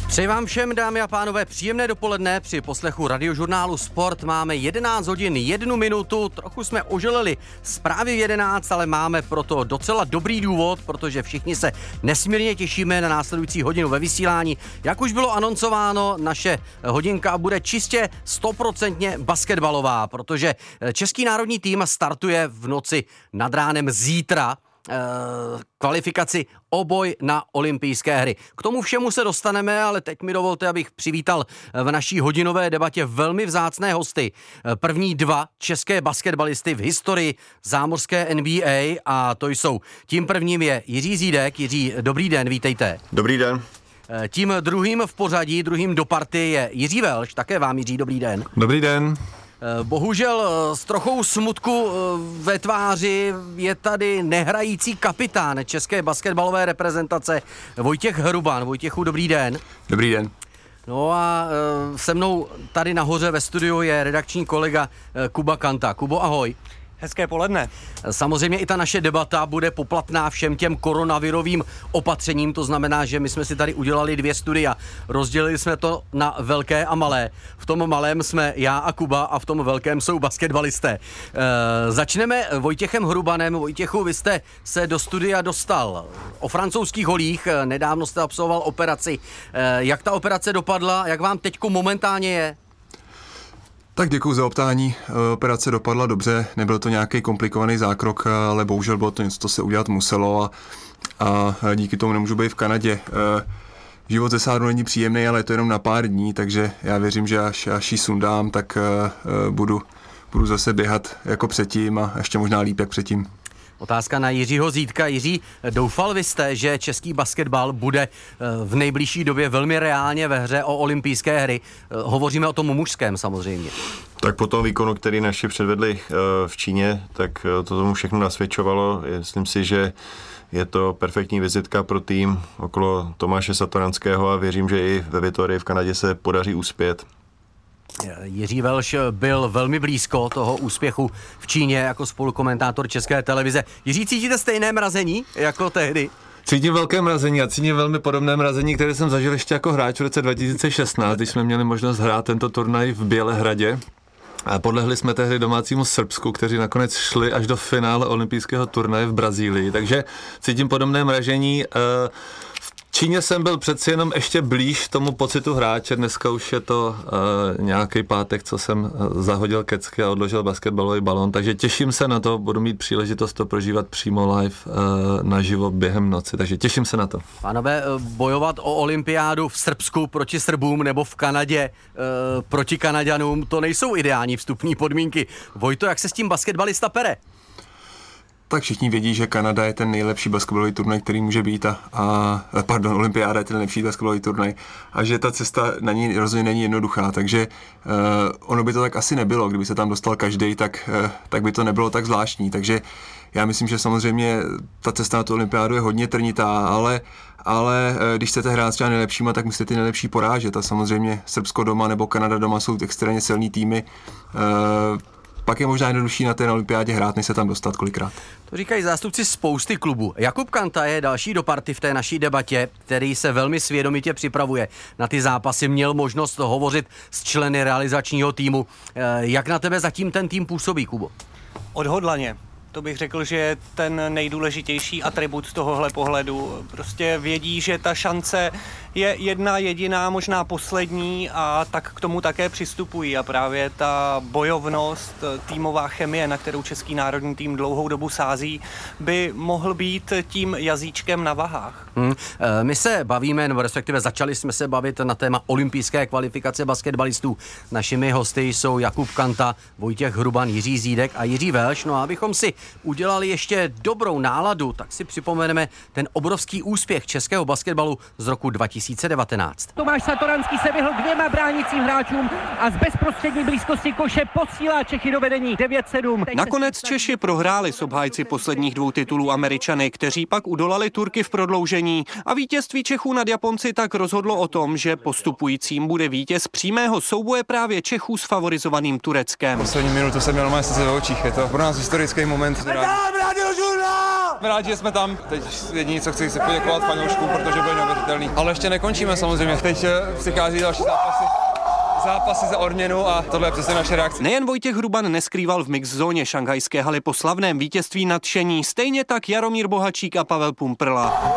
Přeji vám všem, dámy a pánové, příjemné dopoledne. Při poslechu radiožurnálu Sport máme 11 hodin 1 minutu. Trochu jsme oželeli zprávy v 11, ale máme proto docela dobrý důvod, protože všichni se nesmírně těšíme na následující hodinu ve vysílání. Jak už bylo anoncováno, naše hodinka bude čistě 100% basketbalová, protože český národní tým startuje v noci nad ránem zítra kvalifikaci o boj na olympijské hry. K tomu všemu se dostaneme, ale teď mi dovolte, abych přivítal v naší hodinové debatě velmi vzácné hosty. První dva české basketbalisty v historii zámořské NBA a to jsou, tím prvním je Jiří Zídek. Jiří, dobrý den, vítejte. Dobrý den. Tím druhým v pořadí, druhým do party je Jiří Velš. Také vám, Jiří, dobrý den. Dobrý den. Bohužel s trochou smutku ve tváři je tady nehrající kapitán české basketbalové reprezentace Vojtěch Hruban. Vojtěchu, dobrý den. Dobrý den. No a se mnou tady nahoře ve studiu je redakční kolega Kuba Kanta. Kubo, ahoj. Hezké poledne. Samozřejmě i ta naše debata bude poplatná všem těm koronavirovým opatřením, to znamená, že my jsme si tady udělali 2 studia, rozdělili jsme to na velké a malé. V tom malém jsme já a Kuba a v tom velkém jsou basketbalisté. Začneme Vojtěchem Hrubanem. Vojtěchu, vy jste se do studia dostal o francouzských holích, nedávno jste absolvoval operaci. Jak ta operace dopadla, jak vám teďko momentálně je? Tak děkuji za optání. Operace dopadla dobře, nebyl to nějaký komplikovaný zákrok, ale bohužel bylo to něco, co se udělat muselo a díky tomu nemůžu být v Kanadě. Život ze sádu není příjemný, ale je to jenom na pár dní, takže já věřím, že až ji sundám, tak budu zase běhat jako předtím a ještě možná líp jak předtím. Otázka na Jiřího Zídka. Jiří, doufal vy jste, že český basketbal bude v nejbližší době velmi reálně ve hře o olympijské hry? Hovoříme o tom mužském samozřejmě. Tak po tom výkonu, který naši předvedli v Číně, tak to tomu všechno nasvědčovalo. Myslím si, že je to perfektní vizitka pro tým okolo Tomáše Satoranského a věřím, že i ve Vitorii v Kanadě se podaří uspět. Jiří Velš byl velmi blízko toho úspěchu v Číně jako spolukomentátor České televize. Jiří, cítíte stejné mrazení jako tehdy? Cítím velké mrazení a cítím velmi podobné mrazení, které jsem zažil ještě jako hráč v roce 2016, když jsme měli možnost hrát tento turnaj v Bělehradě. A podlehli jsme tehdy domácímu Srbsku, kteří nakonec šli až do finále olympijského turnaje v Brazílii. Takže cítím podobné mražení. V Číně jsem byl přeci jenom ještě blíž tomu pocitu hráče, dneska už je to nějaký pátek, co jsem zahodil kecky a odložil basketbalový balón, takže těším se na to, budu mít příležitost to prožívat přímo live naživo během noci, takže těším se na to. Pánové, bojovat o olympiádu v Srbsku proti Srbům nebo v Kanadě proti Kanaďanům, to nejsou ideální vstupní podmínky. Vojto, jak se s tím basketbalista pere? Tak všichni vědí, že Kanada je ten nejlepší basketbalový turnaj, který může být olympiáda je ten nejlepší basketbalový turnaj a že ta cesta na ní rozhodně není jednoduchá, takže ono by to tak asi nebylo, kdyby se tam dostal každý, tak by to nebylo tak zvláštní, takže já myslím, že samozřejmě ta cesta na tu olympiádu je hodně trnitá, ale když chcete hrát s těmi nejlepšíma, tak musíte ty nejlepší porážet a samozřejmě Srbsko doma nebo Kanada doma jsou extrémně silný týmy. Pak je možná jednodušší na té olympiádě hrát, než se tam dostat kolikrát. To říkají zástupci spousty klubů. Jakub Kanta je další do party v té naší debatě, který se velmi svědomitě připravuje na ty zápasy. Měl možnost hovořit s členy realizačního týmu. Jak na tebe zatím ten tým působí, Kubo? Odhodlaně. To bych řekl, že je ten nejdůležitější atribut z tohohle pohledu. Prostě vědí, že ta šance je jedna jediná, možná poslední a tak k tomu také přistupují. A právě ta bojovnost, týmová chemie, na kterou český národní tým dlouhou dobu sází, by mohl být tím jazyčkem na vahách. My se bavíme, nebo respektive začali jsme se bavit na téma olympijské kvalifikace basketbalistů. Našimi hosty jsou Jakub Kanta, Vojtěch Hruban, Jiří Zídek a Jiří Velš. No a abychom si udělali ještě dobrou náladu, tak si připomeneme ten obrovský úspěch českého basketbalu z roku 2019. Tomáš Satoranský se vyhl 2 bránícím hráčům a z bezprostřední blízkosti koše posílá Čechy do vedení 9-7. Nakonec Češi prohráli s obhájci posledních 2 titulů Američany, kteří pak udolali Turky v prodloužení a vítězství Čechů nad Japonci tak rozhodlo o tom, že postupujícím bude vítěz přímého souboje právě Čechů s favorizovaným Tureckem. Poslední minutu jsem měl normálně se ve očích, je to pro nás historický moment. Radiožurnál! Rádi, že jsme tam. Teď jediné, co chci, se poděkovat fanouškům, protože byli neuvěřitelný. Ale ještě nekončíme samozřejmě. Teď přichází další zápasy za odměnu a tohle je přesně naše reakce. Nejen Vojtěch Hruban neskrýval v mix zóně šanghajské haly po slavném vítězství nadšení, stejně tak Jaromír Bohačík a Pavel Pumprla.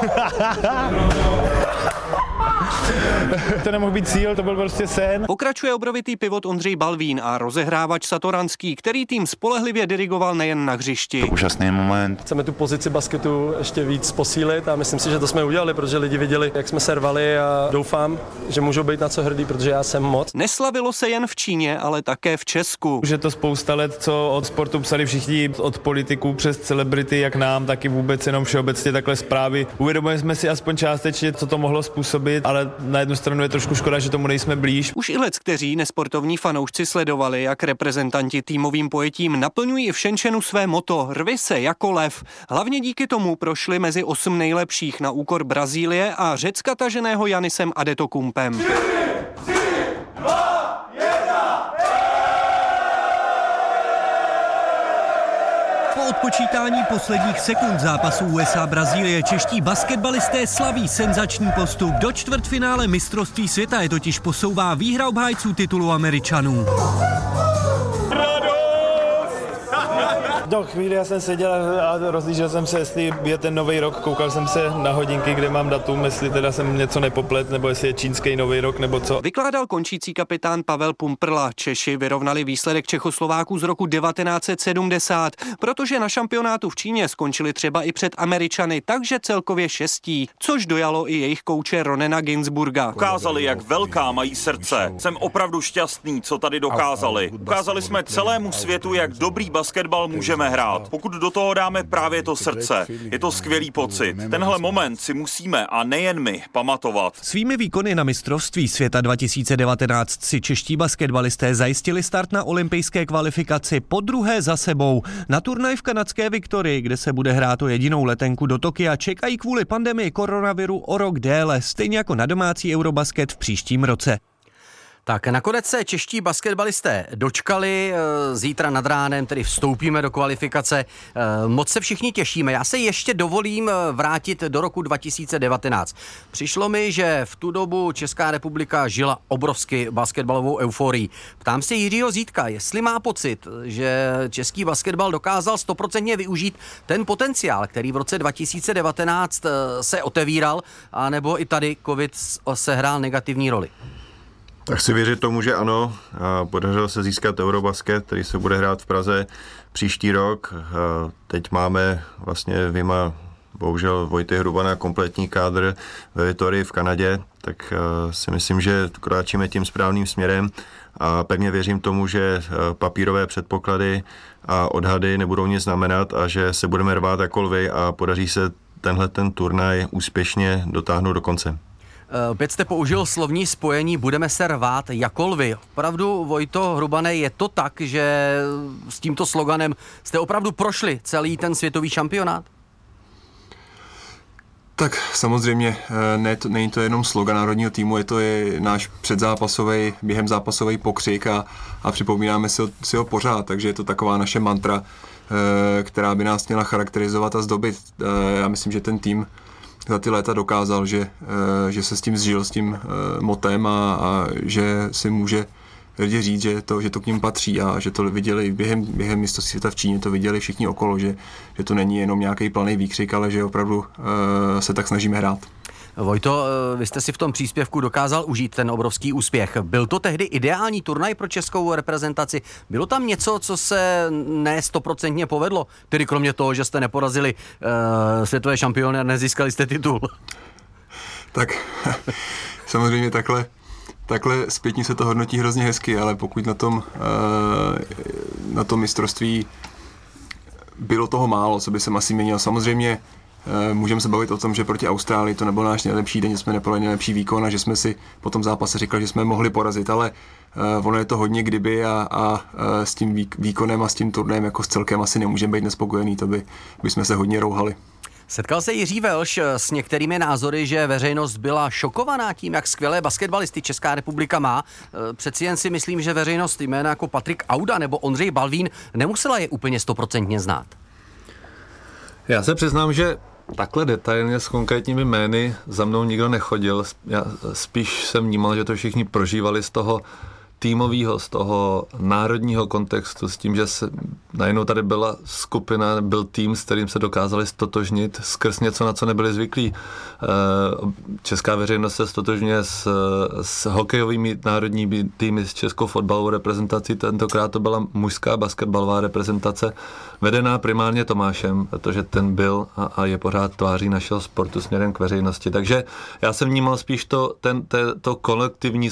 To nemohl být cíl, to byl prostě sen. Pokračuje obrovitý pivot Ondřej Balvín a rozehrávač Satoranský, který tým spolehlivě dirigoval nejen na hřišti. Úžasný moment. Chceme tu pozici basketu ještě víc posílit a myslím si, že to jsme udělali, protože lidi viděli, jak jsme se rvali a doufám, že můžou být na co hrdý, protože já jsem moc. Neslavilo se jen v Číně, ale také v Česku. Už je to spousta let, co od sportu psali všichni, od politiků přes celebrity, jak nám, tak i vůbec jenom všeobecně takhle zprávy. Uvědomujeme jsme si aspoň částečně, co to mohlo způsobit, ale na jednu stranu je trošku škoda, že tomu nejsme blíž. Už i leckteří nesportovní fanoušci sledovali, jak reprezentanti týmovým pojetím naplňují v Shenzhenu své motto Rvi se jako lev. Hlavně díky tomu prošli mezi 8 nejlepších na úkor Brazílie a Řecka taženého Janisem Adetokumpem. Po odpočítání posledních sekund zápasu USA-Brazílie čeští basketbalisté slaví senzační postup. Do čtvrtfinále mistrovství světa je totiž posouvá výhra obhájců titulu Američanů. Do chvíli já jsem seděl a rozlížel jsem se, jestli je ten nový rok, koukal jsem se na hodinky, kde mám datum, jestli teda jsem něco nepoplet, nebo jestli je čínský nový rok, nebo co. Vykládal končící kapitán Pavel Pumprla. Češi vyrovnali výsledek Čechoslováků z roku 1970, protože na šampionátu v Číně skončili třeba i před Američany, takže celkově 6, což dojalo i jejich kouče Ronena Ginsburga. Ukázali, jak velká mají srdce. Jsem opravdu šťastný, co tady dokázali. Ukázali jsme celému světu, jak dobrý basketbal můžeme hrát. Pokud do toho dáme právě to srdce, je to skvělý pocit. Tenhle moment si musíme, a nejen my, pamatovat. Svými výkony na mistrovství světa 2019 si čeští basketbalisté zajistili start na olympijské kvalifikaci podruhé za sebou. Na turnaj v kanadské Viktorii, kde se bude hrát o jedinou letenku do Tokia, čekají kvůli pandemii koronaviru o rok déle, stejně jako na domácí Eurobasket v příštím roce. Tak nakonec se čeští basketbalisté dočkali, zítra nad ránem tedy vstoupíme do kvalifikace. Moc se všichni těšíme. Já se ještě dovolím vrátit do roku 2019. Přišlo mi, že v tu dobu Česká republika žila obrovsky basketbalovou euforii. Ptám se Jiřího Zítka, jestli má pocit, že český basketbal dokázal 100% využít ten potenciál, který v roce 2019 se otevíral, anebo i tady covid sehrál negativní roli. Tak chci věřit tomu, že ano. Podařilo se získat Eurobasket, který se bude hrát v Praze příští rok. Teď máme vlastně vyjma bohužel Vojty Hrubana kompletní kádr ve Vitorii v Kanadě, tak si myslím, že kráčíme tím správným směrem a pevně věřím tomu, že papírové předpoklady a odhady nebudou nic znamenat a že se budeme rvát jako lvy a podaří se ten turnaj úspěšně dotáhnout do konce. Opět jste použil slovní spojení budeme se rvát jako lvy. Opravdu, Vojto Hrubane, je to tak, že s tímto sloganem jste opravdu prošli celý ten světový šampionát? Tak samozřejmě není to jenom slogan národního týmu, je to i náš předzápasový, během zápasový pokřik a připomínáme si ho pořád, takže je to taková naše mantra, která by nás měla charakterizovat a zdobit. Já myslím, že ten tým za ty léta dokázal, že se s tím zžil, s tím motem a že si může lidi říct, že to k ním patří a že to viděli během mistrovství světa v Číně, to viděli všichni okolo, že to není jenom nějaký planý výkřik, ale že opravdu se tak snažíme hrát. Vojto, vy jste si v tom příspěvku dokázal užít ten obrovský úspěch. Byl to tehdy ideální turnaj pro českou reprezentaci? Bylo tam něco, co se ne 100% povedlo? Tedy kromě toho, že jste neporazili světové šampiony a nezískali jste titul. Tak samozřejmě takhle zpětně se to hodnotí hrozně hezky, ale pokud na tom mistrovství bylo toho málo, co by jsem asi měnil. Samozřejmě můžeme se bavit o tom, že proti Austrálii to nebyl náš nejlepší den, že jsme nepodali nejlepší výkon a že jsme si po tom zápase říkali, že jsme mohli porazit, ale ono je to hodně kdyby a s tím výkonem a s tím turnajem jako s celkem asi nemůžeme být nespokojený, to bychom se hodně rouhali. Setkal se Jiří Velš s některými názory, že veřejnost byla šokovaná tím, jak skvělé basketbalisty Česká republika má. Přeci jen si myslím, že veřejnost jména jako Patrik Auda nebo Ondřej Balvín nemusela je úplně 100% znát. Já se přiznám, že takhle detailně s konkrétními jmény za mnou nikdo nechodil. Já spíš jsem vnímal, že to všichni prožívali z toho týmového, z toho národního kontextu, s tím, že najednou tady byla skupina, byl tým, s kterým se dokázali stotožnit skrz něco, na co nebyli zvyklí. Česká veřejnost se stotožňuje s hokejovými národními týmy, s českou fotbalovou reprezentací, tentokrát to byla mužská basketbalová reprezentace, vedená primárně Tomášem, protože ten byl a je pořád tváří našeho sportu směrem k veřejnosti. Takže já jsem vnímal spíš to kolektivní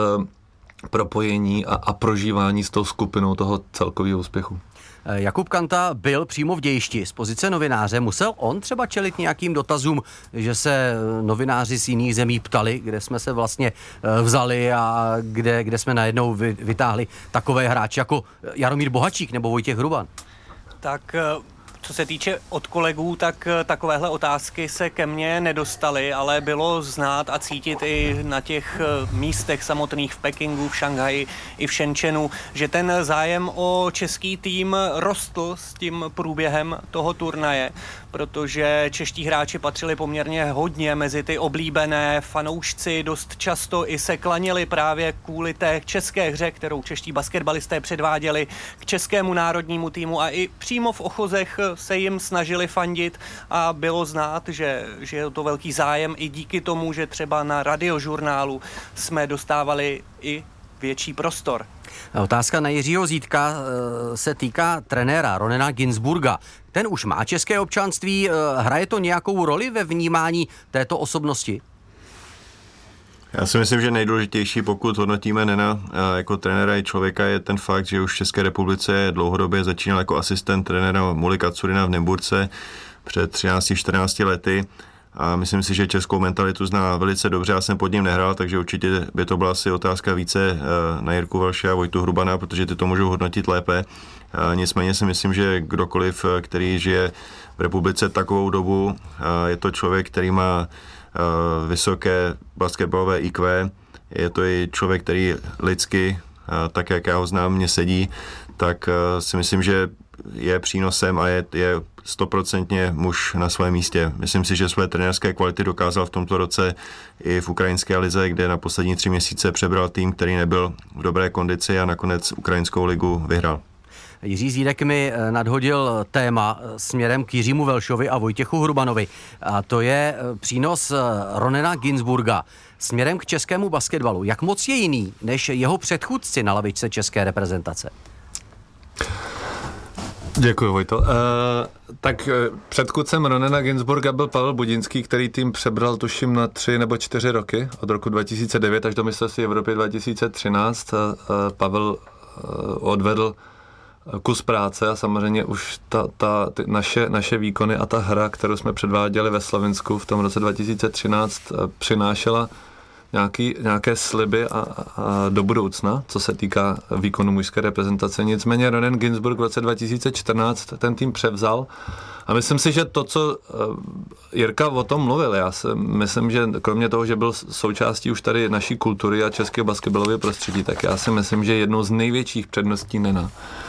propojení a prožívání s tou skupinou toho celkového úspěchu. Jakub Kanta byl přímo v dějišti z pozice novináře. Musel on třeba čelit nějakým dotazům, že se novináři z jiných zemí ptali, kde jsme se vlastně vzali a kde jsme najednou vytáhli takové hráče jako Jaromír Bohačík nebo Vojtěch Hruban? Tak co se týče od kolegů, tak takovéhle otázky se ke mně nedostaly, ale bylo znát a cítit i na těch místech samotných v Pekingu, v Šanghaji i v Shenzhenu, že ten zájem o český tým rostl s tím průběhem toho turnaje, protože čeští hráči patřili poměrně hodně mezi ty oblíbené, fanoušci dost často i se klaněli právě kvůli té české hře, kterou čeští basketbalisté předváděli k českému národnímu týmu a i přímo v Ochozech se jim snažili fandit a bylo znát, že je to velký zájem i díky tomu, že třeba na Radiožurnálu jsme dostávali i větší prostor. Otázka na Jiřího Zídka se týká trenéra Ronena Ginsburga. Ten už má české občanství, hraje to nějakou roli ve vnímání této osobnosti? Já si myslím, že nejdůležitější, pokud hodnotíme Nena jako trenéra i člověka, je ten fakt, že už v České republice dlouhodobě začínal jako asistent trenéra Muly Kacurina v Nymburce před 13-14 lety. A myslím si, že českou mentalitu zná velice dobře. Já jsem pod ním nehrál, takže určitě by to byla asi otázka více na Jirku Valše a Vojtu Hrubana, protože ty to můžou hodnotit lépe. Nicméně si myslím, že kdokoliv, který žije v republice takovou dobu, je to člověk, který má vysoké basketbalové IQ, je to i člověk, který lidsky, tak jak já ho znám, mě sedí, tak si myslím, že je přínosem a je 100% muž na svém místě. Myslím si, že své trenérské kvality dokázal v tomto roce i v ukrajinské lize, kde na poslední 3 měsíce přebral tým, který nebyl v dobré kondici a nakonec ukrajinskou ligu vyhrál. Jiří Zídek mi nadhodil téma směrem k Jiřímu Velšovi a Vojtěchu Hrubanovi. A to je přínos Ronena Ginsburga směrem k českému basketbalu. Jak moc je jiný než jeho předchůdci na lavičce české reprezentace? Děkuji, Vojto. Tak předchůdcem Ronena Ginsburga byl Pavel Budinský, který tým přebral tuším na 3 nebo 4 roky, od roku 2009 až do mistrovství Evropy 2013. Pavel odvedl kus práce a samozřejmě už ty naše výkony a ta hra, kterou jsme předváděli ve Slovinsku v tom roce 2013, přinášela nějaké sliby a do budoucna, co se týká výkonu mužské reprezentace. Nicméně Ronen Ginsburg v roce 2014 ten tým převzal a myslím si, že to, co Jirka o tom mluvil, já si myslím, že kromě toho, že byl součástí už tady naší kultury a českého basketbalového prostředí, tak já si myslím, že jednou z největších předností Nena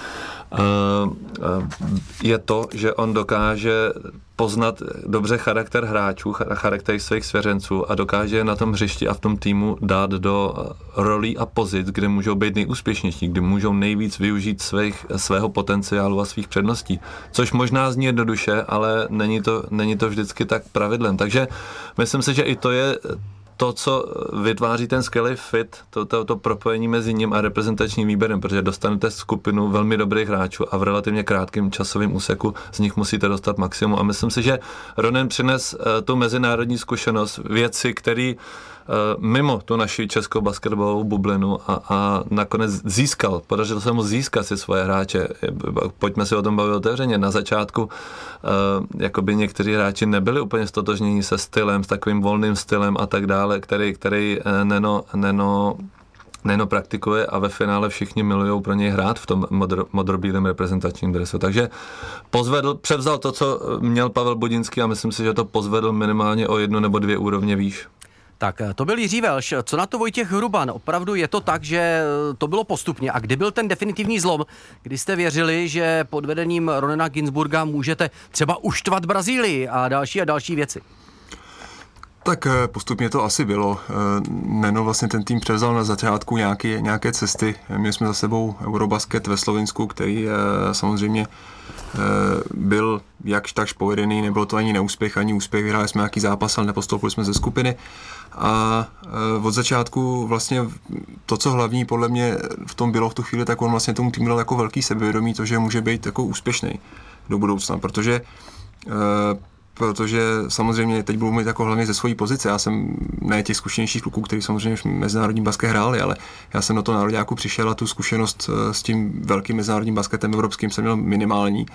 je to, že on dokáže poznat dobře charakter hráčů, charakter svých svěřenců a dokáže na tom hřišti a v tom týmu dát do rolí a pozic, kde můžou být nejúspěšnější, kde můžou nejvíc využít svého potenciálu a svých předností. Což možná zní jednoduše, ale není to vždycky tak pravidlem. Takže myslím si, že i to je to, co vytváří ten skvělý fit, to propojení mezi ním a reprezentačním výběrem, protože dostanete skupinu velmi dobrých hráčů a v relativně krátkém časovém úseku z nich musíte dostat maximum. A myslím si, že Ronen přines tu mezinárodní zkušenost, věci, které mimo tu naši českou basketbalovou bublinu a nakonec podařilo se mu získat si svoje hráče. Pojďme si o tom bavit otevřeně. Na začátku jakoby někteří hráči nebyli úplně stotožnění se stylem, s takovým volným stylem a tak dále, který Neno praktikuje a ve finále všichni milujou pro něj hrát v tom modrobílém reprezentačním dresu. Takže převzal to, co měl Pavel Budinský a myslím si, že to pozvedl minimálně o 1 nebo 2 úrovně výš. Tak to byl Jiří Welš. Co na to Vojtěch Hruban? Opravdu je to tak, že to bylo postupně. A kdy byl ten definitivní zlom, kdy jste věřili, že pod vedením Ronena Ginsburga můžete třeba uštvat Brazílii a další věci? Tak postupně to asi bylo. Neno vlastně ten tým převzal na začátku nějaké cesty. Měli jsme za sebou Eurobasket ve Slovinsku, který samozřejmě byl jakž takž povedený, nebylo to ani neúspěch, ani úspěch, vyhráli jsme nějaký zápas, ale nepostoupili jsme ze skupiny. A od začátku vlastně to, co hlavní podle mě v tom bylo v tu chvíli, tak on vlastně tomu týmu dal jako velký sebevědomí, to, že může být jako úspěšný do budoucna, protože samozřejmě teď budu mít jako hlavně ze svojí pozice. Já jsem ne těch zkušenějších kluků, kteří samozřejmě už mezinárodní basket hráli, ale já jsem na to nároďáku přišel a tu zkušenost s tím velkým mezinárodním basketem evropským jsem měl minimální.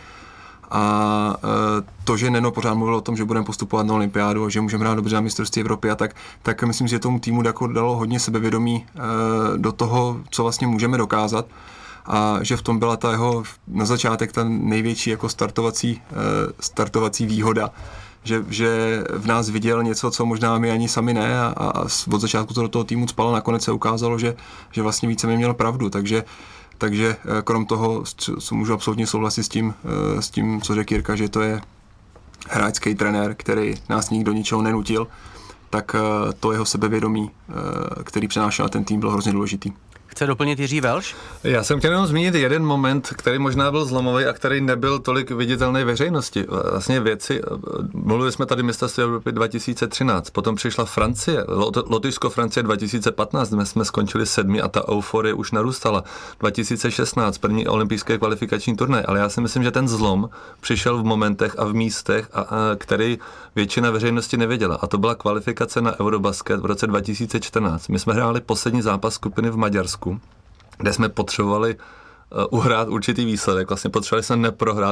A to, že Neno pořád mluvil o tom, že budeme postupovat na olympiádu a že můžeme hrát dobře na mistrovství Evropy, a tak myslím, že tomu týmu dalo hodně sebevědomí do toho, co vlastně můžeme dokázat. A že v tom byla ta jeho na začátek ta největší jako startovací výhoda, že v nás viděl něco, co možná my ani sami ne, a od začátku to do toho týmu cpalo, nakonec se ukázalo, že vlastně více měl pravdu, takže krom toho, co můžu absolutně souhlasit s tím, co řekl Jirka, že to je hráčský trenér, který nás nikdo ničeho nenutil, tak to jeho sebevědomí, který přenášel na ten tým, bylo hrozně důležitý. Chce doplnit Jiří Welš? Já jsem chtěl jenom zmínit jeden moment, který možná byl zlomový a který nebyl tolik viditelný veřejnosti. Vlastně věci, mluvili jsme tady mistrovství Evropy 2013, potom přišla Francie, Lotyšsko Francie 2015, jsme skončili 7. a ta euforie už narůstala. 2016, první olympijské kvalifikační turnaj, ale já si myslím, že ten zlom přišel v momentech a v místech, který většina veřejnosti nevěděla. A to byla kvalifikace na Eurobasket v roce 2014. My jsme hráli poslední zápas skupiny v Maďarsku, kde jsme potřebovali uhrát určitý výsledek. Vlastně potřebovali jsme neprohrát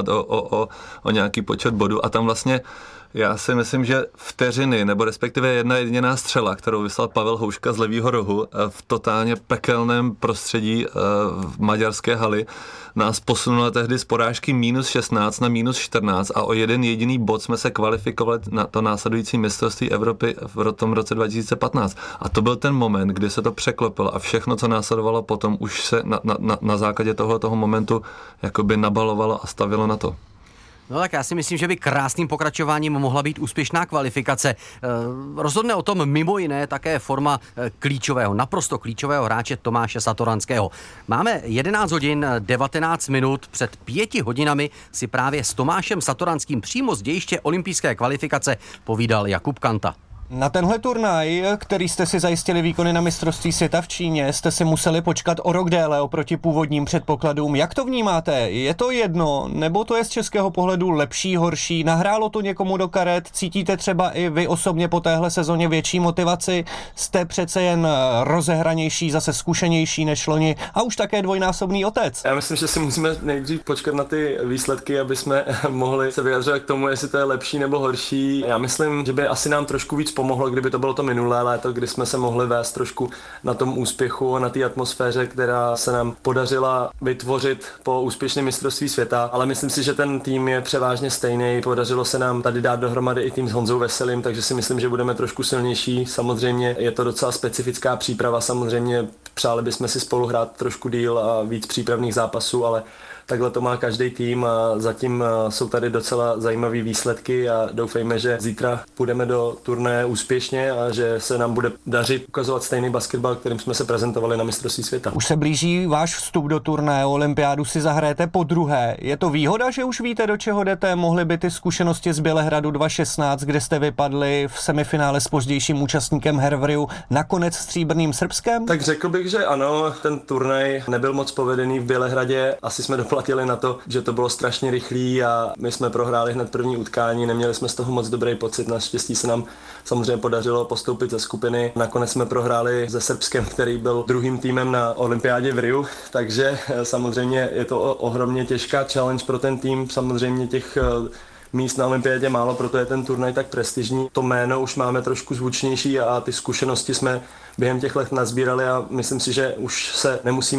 o nějaký počet bodů a tam vlastně já si myslím, že vteřiny, nebo respektive jedna jediná střela, kterou vyslal Pavel Houška z levýho rohu v totálně pekelném prostředí v maďarské haly, nás posunula tehdy z porážky -16 na -14 a o jeden jediný bod jsme se kvalifikovali na to následující mistrovství Evropy v tom roce 2015. A to byl ten moment, kdy se to překlopilo a všechno, co následovalo potom, už se na základě toho momentu jakoby nabalovalo a stavilo na to. No tak já si myslím, že by krásným pokračováním mohla být úspěšná kvalifikace. Rozhodne o tom mimo jiné také forma naprosto klíčového hráče Tomáše Satoranského. Máme 11 hodin 19 minut, před 5 hodinami si právě s Tomášem Satoranským přímo z dějiště olympijské kvalifikace povídal Jakub Kanta. Na tenhle turnaj, který jste si zajistili výkony na mistrovství světa v Číně, jste si museli počkat o rok déle oproti původním předpokladům. Jak to vnímáte? Je to jedno, nebo to je z českého pohledu lepší, horší? Nahrálo to někomu do karet? Cítíte třeba i vy osobně po téhle sezóně větší motivaci? Jste přece jen rozehranější, zase zkušenější než loni a už také dvojnásobný otec. Já myslím, že si musíme nejdřív počkat na ty výsledky, aby jsme mohli se vyjadřovat k tomu, jestli to je lepší nebo horší. Já myslím, že by asi nám trošku víc pomohlo, kdyby to bylo to minulé léto, kdy jsme se mohli vést trošku na tom úspěchu a na té atmosféře, která se nám podařila vytvořit po úspěšném mistrovství světa, ale myslím si, že ten tým je převážně stejný. Podařilo se nám tady dát dohromady i tým s Honzou Veselým, takže si myslím, že budeme trošku silnější. Samozřejmě je to docela specifická příprava, samozřejmě přáli bychom si spolu hrát trošku díl a víc přípravných zápasů, ale takhle to má každý tým a zatím jsou tady docela zajímavé výsledky a doufejme, že zítra půjdeme do turnaje úspěšně a že se nám bude dařit ukazovat stejný basketbal, kterým jsme se prezentovali na mistrovství světa. Už se blíží váš vstup do turnaje, olympiádu si zahrajete podruhé. Je to výhoda, že už víte, do čeho jdete? Mohly by ty zkušenosti z Bělehradu 2016, kde jste vypadli v semifinále s pozdějším účastníkem Hervriu, nakonec stříbrným Srbskem? Tak řekl bych, že ano, ten turnaj nebyl moc povedený v Bělehradě. Asi jsme doplatili na to, že to bylo strašně rychlý a my jsme prohráli hned první utkání, neměli jsme z toho moc dobrý pocit. Naštěstí se nám samozřejmě podařilo postoupit ze skupiny. Nakonec jsme prohráli se Srbskem, který byl druhým týmem na olympiádě v Riu, takže samozřejmě je to ohromně těžká challenge pro ten tým. Samozřejmě těch míst na olympiádě málo, proto je ten turnaj tak prestižní. To jméno už máme trošku zvučnější a ty zkušenosti jsme během těch let nazbírali a myslím si, že už se nemusíme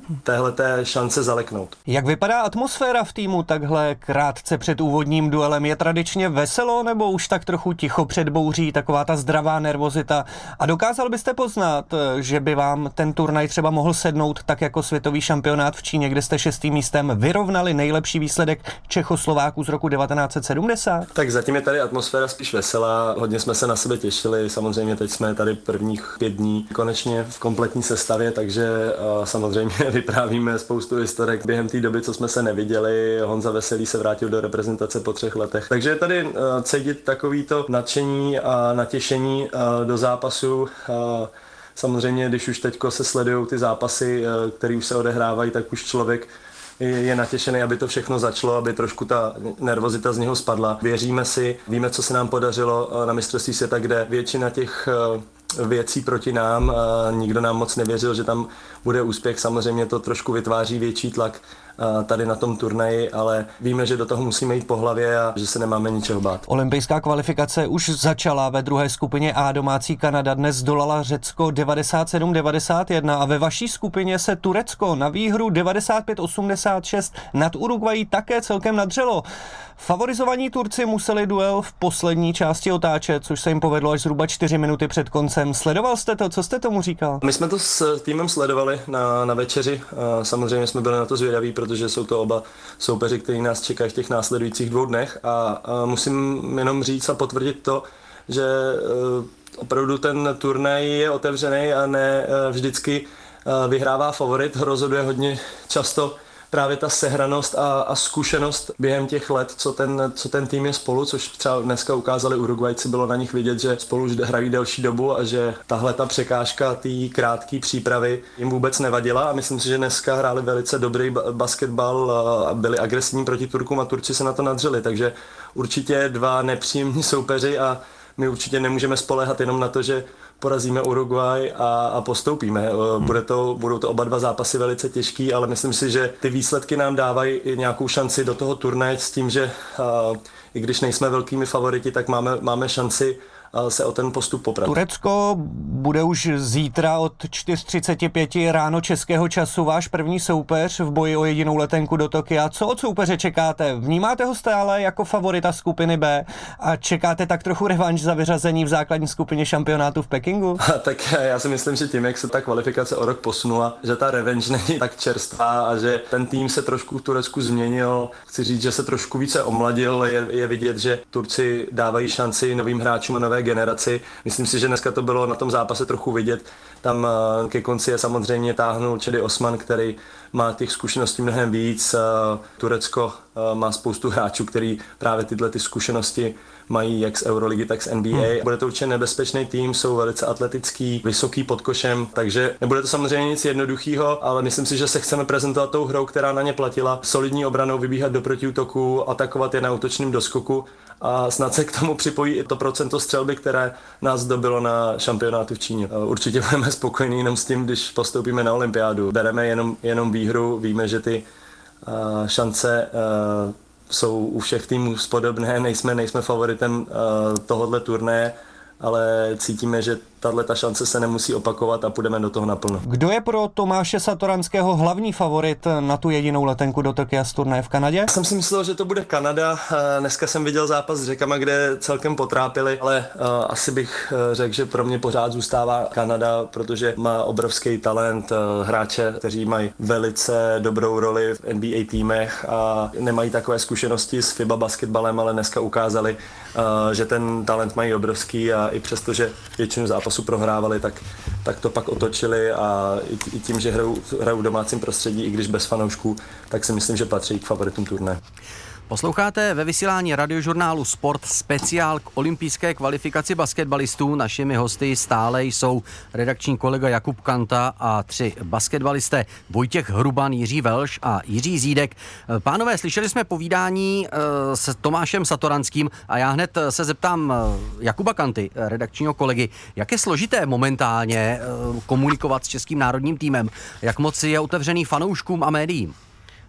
téhleté šance zaleknout. Jak vypadá atmosféra v týmu takhle krátce před úvodním duelem? Je tradičně veselo nebo už tak trochu ticho před bouří, taková ta zdravá nervozita? A dokázal byste poznat, že by vám ten turnaj třeba mohl sednout tak jako světový šampionát v Číně, kde jste 6. místem vyrovnali nejlepší výsledek Čechoslováků z roku 1970? Tak zatím je tady atmosféra spíš veselá, hodně jsme se na sebe těšili, samozřejmě teď jsme tady prvních 5 dní konečně v kompletní sestavě, takže samozřejmě vyprávíme spoustu historek během té doby, co jsme se neviděli. Honza Veselý se vrátil do reprezentace po 3 letech. Takže je tady cítit takovýto nadšení a natěšení do zápasu. Samozřejmě, když už teďko se sledují ty zápasy, které už se odehrávají, tak už člověk je natěšený, aby to všechno začalo, aby trošku ta nervozita z něho spadla. Věříme si, víme, co se nám podařilo na mistrovství světa, kde většina těch věcí proti nám, nikdo nám moc nevěřil, že tam bude úspěch, samozřejmě to trošku vytváří větší tlak tady na tom turnaji, ale víme, že do toho musíme jít po hlavě a že se nemáme ničeho bát. Olympijská kvalifikace už začala ve druhé skupině A. Domácí Kanada dnes zdolala Řecko 97-91 a ve vaší skupině se Turecko na výhru 95-86 nad Uruguayí také celkem nadřelo. Favorizovaní Turci museli duel v poslední části otáčet, což se jim povedlo až zhruba 4 minuty před koncem. Sledoval jste to? Co jste tomu říkal? My jsme to s týmem sledovali na večeři. Samozřejmě jsme byli na to zvědaví, protože jsou to oba soupeři, kteří nás čekají v těch následujících 2 dnech a musím jenom říct a potvrdit to, že opravdu ten turnaj je otevřený a ne vždycky vyhrává favorit. Rozhoduje hodně často právě ta sehranost a zkušenost během těch let, co ten tým je spolu, což třeba dneska ukázali Uruguayci, bylo na nich vidět, že spolu už hrají delší dobu a že tahle ta překážka té krátké přípravy jim vůbec nevadila a myslím si, že dneska hráli velice dobrý basketbal a byli agresivní proti Turkům a Turci se na to nadřeli, takže určitě 2 nepříjemní soupeři a my určitě nemůžeme spoléhat jenom na to, že porazíme Uruguay a postoupíme. Budou to oba 2 zápasy velice těžký, ale myslím si, že ty výsledky nám dávají nějakou šanci do toho turnaje s tím, že i když nejsme velkými favoriti, tak máme šanci se o ten postup poprat. Turecko bude už zítra od 4:35 ráno českého času váš první soupeř v boji o jedinou letenku do Tokia. Co od soupeře čekáte? Vnímáte ho stále jako favorita skupiny B a čekáte tak trochu revanš za vyřazení v základní skupině šampionátu v Pekingu? Tak já si myslím, že tím, jak se ta kvalifikace o rok posunula, že ta revanš není tak čerstvá a že ten tým se trošku v Turecku změnil. Chci říct, že se trošku více omladil. Je vidět, že Turci dávají šanci novým hráčům a nové generaci. Myslím si, že dneska to bylo na tom zápase trochu vidět. Tam ke konci je samozřejmě táhnul Čedy Osman, který má těch zkušeností mnohem víc. Turecko má spoustu hráčů, který právě tyhle ty zkušenosti mají jak z Euroligy, tak z NBA. Bude to určitě nebezpečný tým, jsou velice atletický, vysoký pod košem, takže nebude to samozřejmě nic jednoduchého, ale myslím si, že se chceme prezentovat tou hrou, která na ně platila. Solidní obranou vybíhat do protiútoku, atakovat je na útočném doskoku a snad se k tomu připojí i to procento střelby, které nás dobilo na šampionátu v Číně. Určitě budeme spokojení jenom s tím, když postoupíme na olympiádu. Bereme jenom výhru, víme, že ty šance jsou u všech týmů podobné, nejsme favoritem tohohle turnaje, ale cítíme, že tato šance se nemusí opakovat a půjdeme do toho naplno. Kdo je pro Tomáše Satoranského hlavní favorit na tu jedinou letenku do Tokia z turnaje v Kanadě? Já jsem si myslel, že to bude Kanada. Dneska jsem viděl zápas s Řekama, kde celkem potrápili, ale asi bych řekl, že pro mě pořád zůstává Kanada, protože má obrovský talent, hráče, kteří mají velice dobrou roli v NBA týmech a nemají takové zkušenosti s FIBA basketbalem, ale dneska ukázali, že ten talent mají obrovský a i přesto, že většinu zápasů prohrávali, tak to pak otočili a i tím, že hrajou v domácím prostředí, i když bez fanoušků, tak si myslím, že patří k favoritům turnaje. Posloucháte ve vysílání radiožurnálu Sport speciál k olympijské kvalifikaci basketbalistů. Našimi hosty stále jsou redakční kolega Jakub Kanta a 3 basketbalisté Vojtěch Hruban, Jiří Velš a Jiří Zídek. Pánové, slyšeli jsme povídání s Tomášem Satoranským a já hned se zeptám Jakuba Kanty, redakčního kolegy, jak je složité momentálně komunikovat s českým národním týmem, jak moc je otevřený fanouškům a médiím?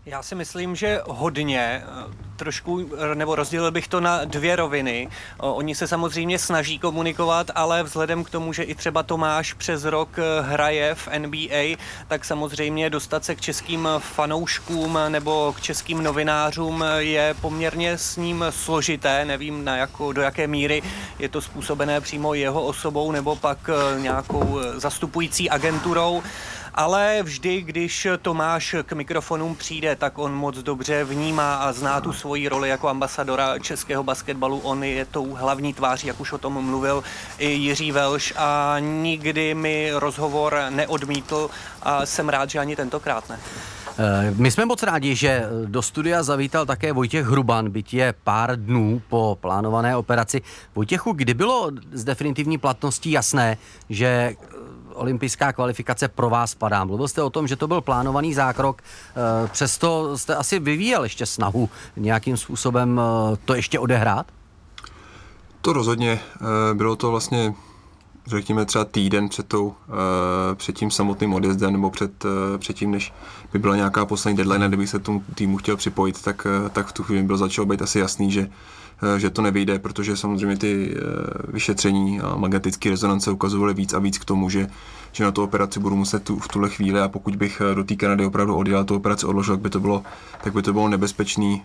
Já si myslím, že hodně, trošku, nebo rozdělil bych to na dvě roviny. Oni se samozřejmě snaží komunikovat, ale vzhledem k tomu, že i třeba Tomáš přes rok hraje v NBA, tak samozřejmě dostat se k českým fanouškům nebo k českým novinářům je poměrně s ním složité. Nevím, do jaké míry je to způsobené přímo jeho osobou nebo pak nějakou zastupující agenturou. Ale vždy, když Tomáš k mikrofonům přijde, tak on moc dobře vnímá a zná tu svoji roli jako ambasadora českého basketbalu. On je tou hlavní tváří, jak už o tom mluvil i Jiří Velš, a nikdy mi rozhovor neodmítl a jsem rád, že ani tentokrát ne. My jsme moc rádi, že do studia zavítal také Vojtěch Hruban, byť je pár dnů po plánované operaci. Vojtěchu, kdy bylo s definitivní platností jasné, že olympijská kvalifikace pro vás padá? Mluvil jste o tom, že to byl plánovaný zákrok, přesto jste asi vyvíjel ještě snahu nějakým způsobem to ještě odehrát? To rozhodně. Bylo to vlastně, řekněme, třeba týden před tím samotným odjezdem, nebo před tím, než by byla nějaká poslední deadline, kdyby se tomu týmu chtěl připojit, tak v tu chvíli bylo začalo být asi jasný, že to nevyjde, protože samozřejmě ty vyšetření a magnetické rezonance ukazovaly víc a víc k tomu, že na tu operaci budu muset v tuhle chvíli, a pokud bych do té Kanady opravdu odjel, tu operaci odložil, tak by to bylo nebezpečný.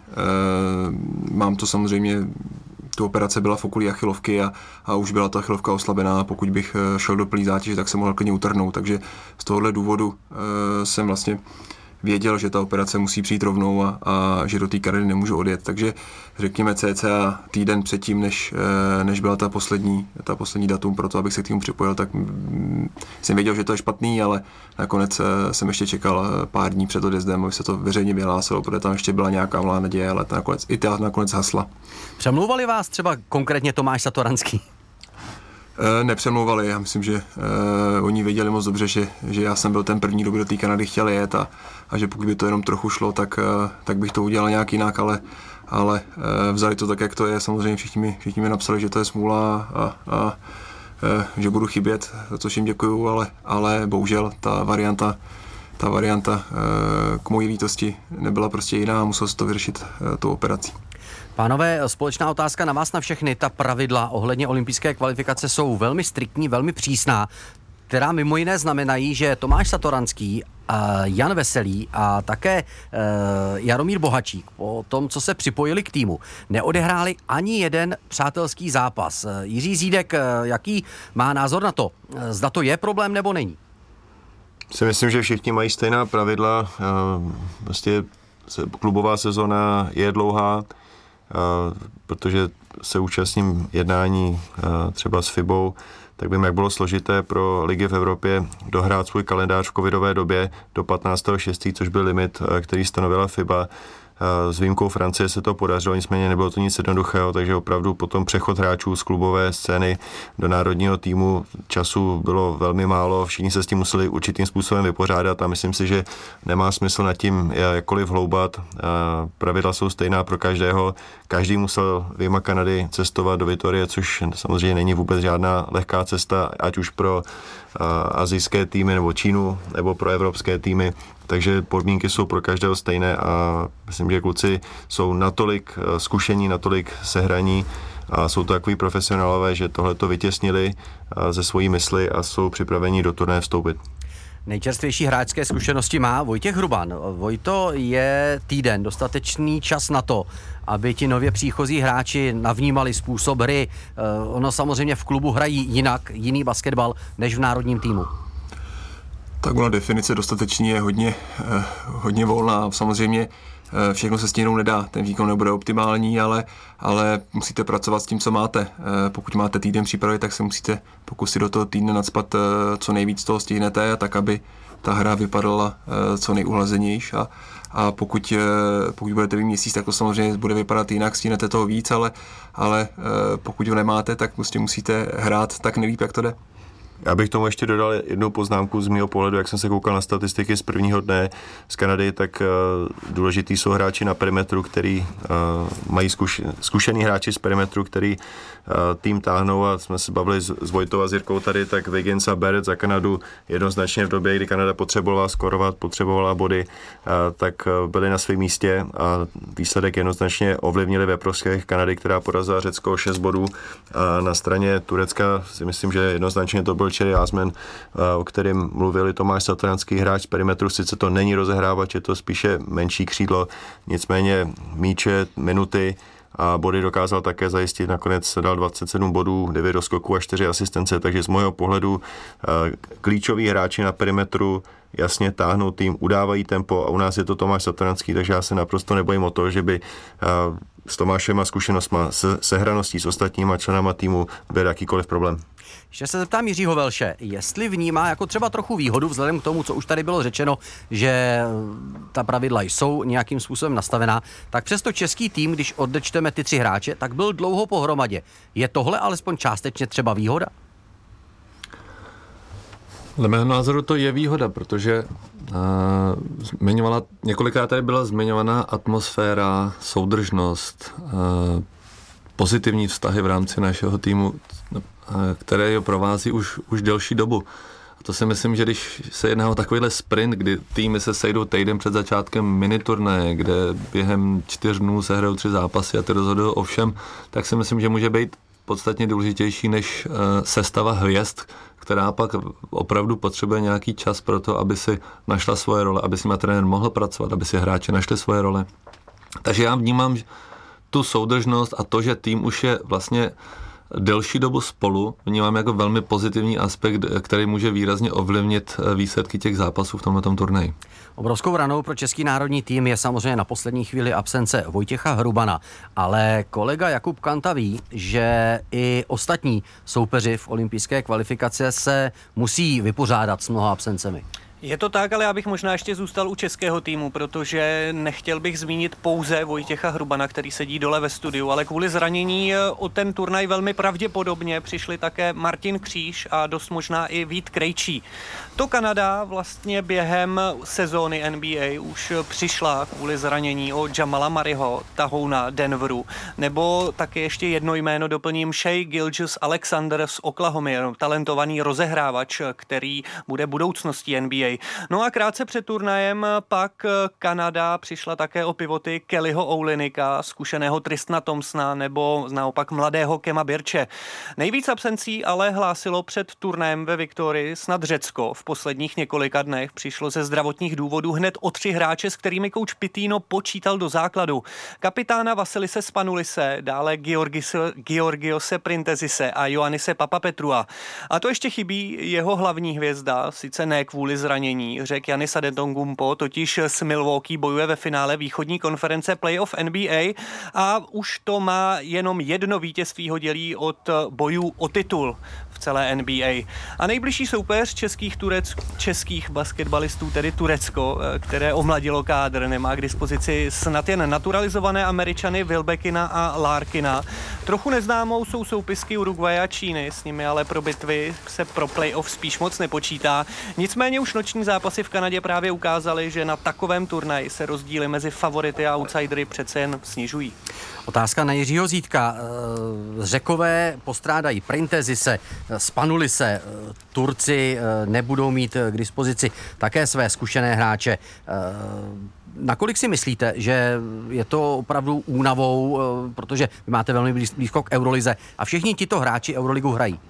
Mám to samozřejmě, tu operace byla v okolí achilovky a už byla ta achilovka oslabená, a pokud bych šel do plný zátěže, tak se mohl klidně utrhnout, takže z tohohle důvodu jsem vlastně věděl, že ta operace musí přijít rovnou a že do té Kanady nemůžu odjet. Takže řekněme cca týden předtím, než byla ta poslední datum pro to, abych se k týmu připojil, tak jsem věděl, že to je špatný, ale nakonec jsem ještě čekal pár dní před odjezdem, aby se to veřejně vyhlásilo, protože tam ještě byla nějaká malá naděje, ale nakonec hasla. Přemlouvali vás třeba konkrétně Tomáš Satoranský? Nepřemlouvali, já myslím, že oni věděli moc dobře, že já jsem byl ten první, kdo by do té Kanady chtěl jet a že pokud by to jenom trochu šlo, tak bych to udělal nějak jinak, ale vzali to tak, jak to je. Samozřejmě všichni mi napsali, že to je smůla a že budu chybět, za což jim děkuju, ale bohužel ta varianta k mojí lítosti nebyla prostě jiná a musel se to vyřešit tou operací. Pánové, společná otázka na vás na všechny. Ta pravidla ohledně olympijské kvalifikace jsou velmi striktní, velmi přísná, která mimo jiné znamenají, že Tomáš Satoranský, Jan Veselý a také Jaromír Bohačík po tom, co se připojili k týmu, neodehráli ani jeden přátelský zápas. Jiří Zídek, jaký má názor na to? Zda to je problém nebo není? Si myslím, že všichni mají stejná pravidla. Vlastně klubová sezona je dlouhá, protože se účastním jednání třeba s FIBou, tak vím, jak bylo složité pro ligy v Evropě dohrát svůj kalendář v covidové době do 15.6., což byl limit, který stanovila FIBA. S výjimkou Francie se to podařilo, nicméně nebylo to nic jednoduchého, takže opravdu potom přechod hráčů z klubové scény do národního týmu času bylo velmi málo, všichni se s tím museli určitým způsobem vypořádat a myslím si, že nemá smysl nad tím jakkoliv hloubat. Pravidla jsou stejná pro každého, každý musel vyjma Kanady cestovat do Vitorie, což samozřejmě není vůbec žádná lehká cesta, ať už pro asijské týmy nebo Čínu, nebo pro evropské týmy. Takže podmínky jsou pro každého stejné a myslím, že kluci jsou natolik zkušení, natolik sehraní a jsou to takový profesionálové, že tohle to vytěsnili ze svojí mysli a jsou připraveni do turnaje vstoupit. Nejčerstvější hráčské zkušenosti má Vojtěch Hruban. Vojto, je týden dostatečný čas na to, aby ti nově příchozí hráči navnímali způsob hry. Ono samozřejmě v klubu hrají jiný basketbal než v národním týmu. Tak ona definice dostatečný je hodně volná. Samozřejmě všechno se stěnou nedá, ten výkon nebude optimální, ale musíte pracovat s tím, co máte. Pokud máte týden přípravy, tak se musíte pokusit do toho týdne nacpat co nejvíc toho stihnete, tak aby ta hra vypadala co nejuhlazenější. A pokud budete mít měsíc, tak to samozřejmě bude vypadat jinak, stihnete toho víc, ale pokud ho nemáte, tak prostě musíte hrát tak nejlíp, jak to jde. Já bych tomu ještě dodal jednu poznámku z mého pohledu, jak jsem se koukal na statistiky z prvního dne z Kanady, tak důležitý jsou hráči na perimetru, který mají zkušený hráči z perimetru, který tým táhnou, a jsme se bavili s Vojtou a s Jirkou tady, tak Wiggins a Barrett za Kanadu jednoznačně v době, kdy Kanada potřebovala skorovat, potřebovala body, tak byli na svém místě a výsledek jednoznačně ovlivnili ve prospěch Kanady, která porazila Řecko 6 bodů. A na straně Turecka si myslím, že jednoznačně to byl Cherry Osman, o kterém mluvili Tomáš Satoranský, hráč z perimetru, sice to není rozehrávač, je to spíše menší křídlo, nicméně míče, minuty a body dokázal také zajistit, nakonec dal 27 bodů, 9 doskoků a 4 asistence, takže z mého pohledu klíčoví hráči na perimetru jasně táhnou tým, udávají tempo a u nás je to Tomáš Satoranský, takže já se naprosto nebojím o to, že by s Tomášem a zkušenostma, se hraností s ostatníma členama týmu byl jakýkoliv problém. Ještě se zeptám Jiřího Velše, jestli vnímá jako třeba trochu výhodu vzhledem k tomu, co už tady bylo řečeno, že ta pravidla jsou nějakým způsobem nastavená, tak přesto český tým, když odečteme ty 3 hráče, tak byl dlouho pohromadě. Je tohle alespoň částečně třeba výhoda? Dle mého názoru to je výhoda, protože několikrát tady byla zmiňovaná atmosféra, soudržnost, pozitivní vztahy v rámci našeho týmu, které je provází už delší dobu. A to si myslím, že když se jedná o takovýhle sprint, kdy týmy se sejdou týden před začátkem miniturné, kde během 4 dnů se hrajou 3 zápasy a ty rozhodují o všem, tak si myslím, že může být podstatně důležitější než sestava hvězd, která pak opravdu potřebuje nějaký čas pro to, aby si našla svoje role, aby si na trenér mohl pracovat, aby si hráči našli svoje role. Takže já vnímám tu soudržnost a to, že tým už je vlastně delší dobu spolu, vnímám jako velmi pozitivní aspekt, který může výrazně ovlivnit výsledky těch zápasů v tomto turnaji. Obrovskou ranou pro český národní tým je samozřejmě na poslední chvíli absence Vojtěcha Hrubana, ale kolega Jakub Kanta ví, že i ostatní soupeři v olympijské kvalifikaci se musí vypořádat s mnoha absencemi. Je to tak, ale já bych možná ještě zůstal u českého týmu, protože nechtěl bych zmínit pouze Vojtěcha Hrubana, který sedí dole ve studiu, ale kvůli zranění o ten turnaj velmi pravděpodobně přišli také Martin Kříž a dost možná i Vít Krejčí. To Kanada vlastně během sezóny NBA už přišla kvůli zranění o Jamala Murrayho, tahouna Denveru, nebo také ještě jedno jméno doplním, Shai Gilgeous-Alexander z Oklahomy, talentovaný rozehrávač, který bude budoucností NBA. No a krátce před turnajem pak Kanada přišla také o pivoty Kellyho Oulinika, zkušeného Tristana Thompsona nebo naopak mladého Kema Birche. Nejvíc absencí ale hlásilo před turnajem ve Viktorii snad Řecko. V posledních několika dnech přišlo ze zdravotních důvodů hned o 3 hráče, s kterými kouč Pitino počítal do základu. Kapitána Vasilise Spanulise, dále Georgiose Printezise a Ioannise Papapetroua. A to ještě chybí jeho hlavní hvězda, sice ne kvůli zranění, řekl Giannis Antetokounmpo, totiž s Milwaukee bojuje ve finále východní konference playoff NBA a už to má jenom jedno vítězství ho dělí od bojů o titul v celé NBA. A nejbližší soupeř českých basketbalistů, tedy Turecko, které omladilo kádr, nemá k dispozici snad jen naturalizované Američany Wilbekina a Larkina. Trochu neznámou jsou soupisky Uruguaye a Číny, s nimi ale pro bitvy se pro playoff spíš moc nepočítá. Nicméně už noční zápasy v Kanadě právě ukázaly, že na takovém turnaji se rozdíly mezi favority a outsidery přece jen snižují. Otázka na Jiřího Zítka. Řekové postrádají Printezise, Spanulise, Turci nebudou mít k dispozici také své zkušené hráče. Nakolik si myslíte, že je to opravdu únavou, protože vy máte velmi blízko k Eurolize a všichni tito hráči Euroligu hrají?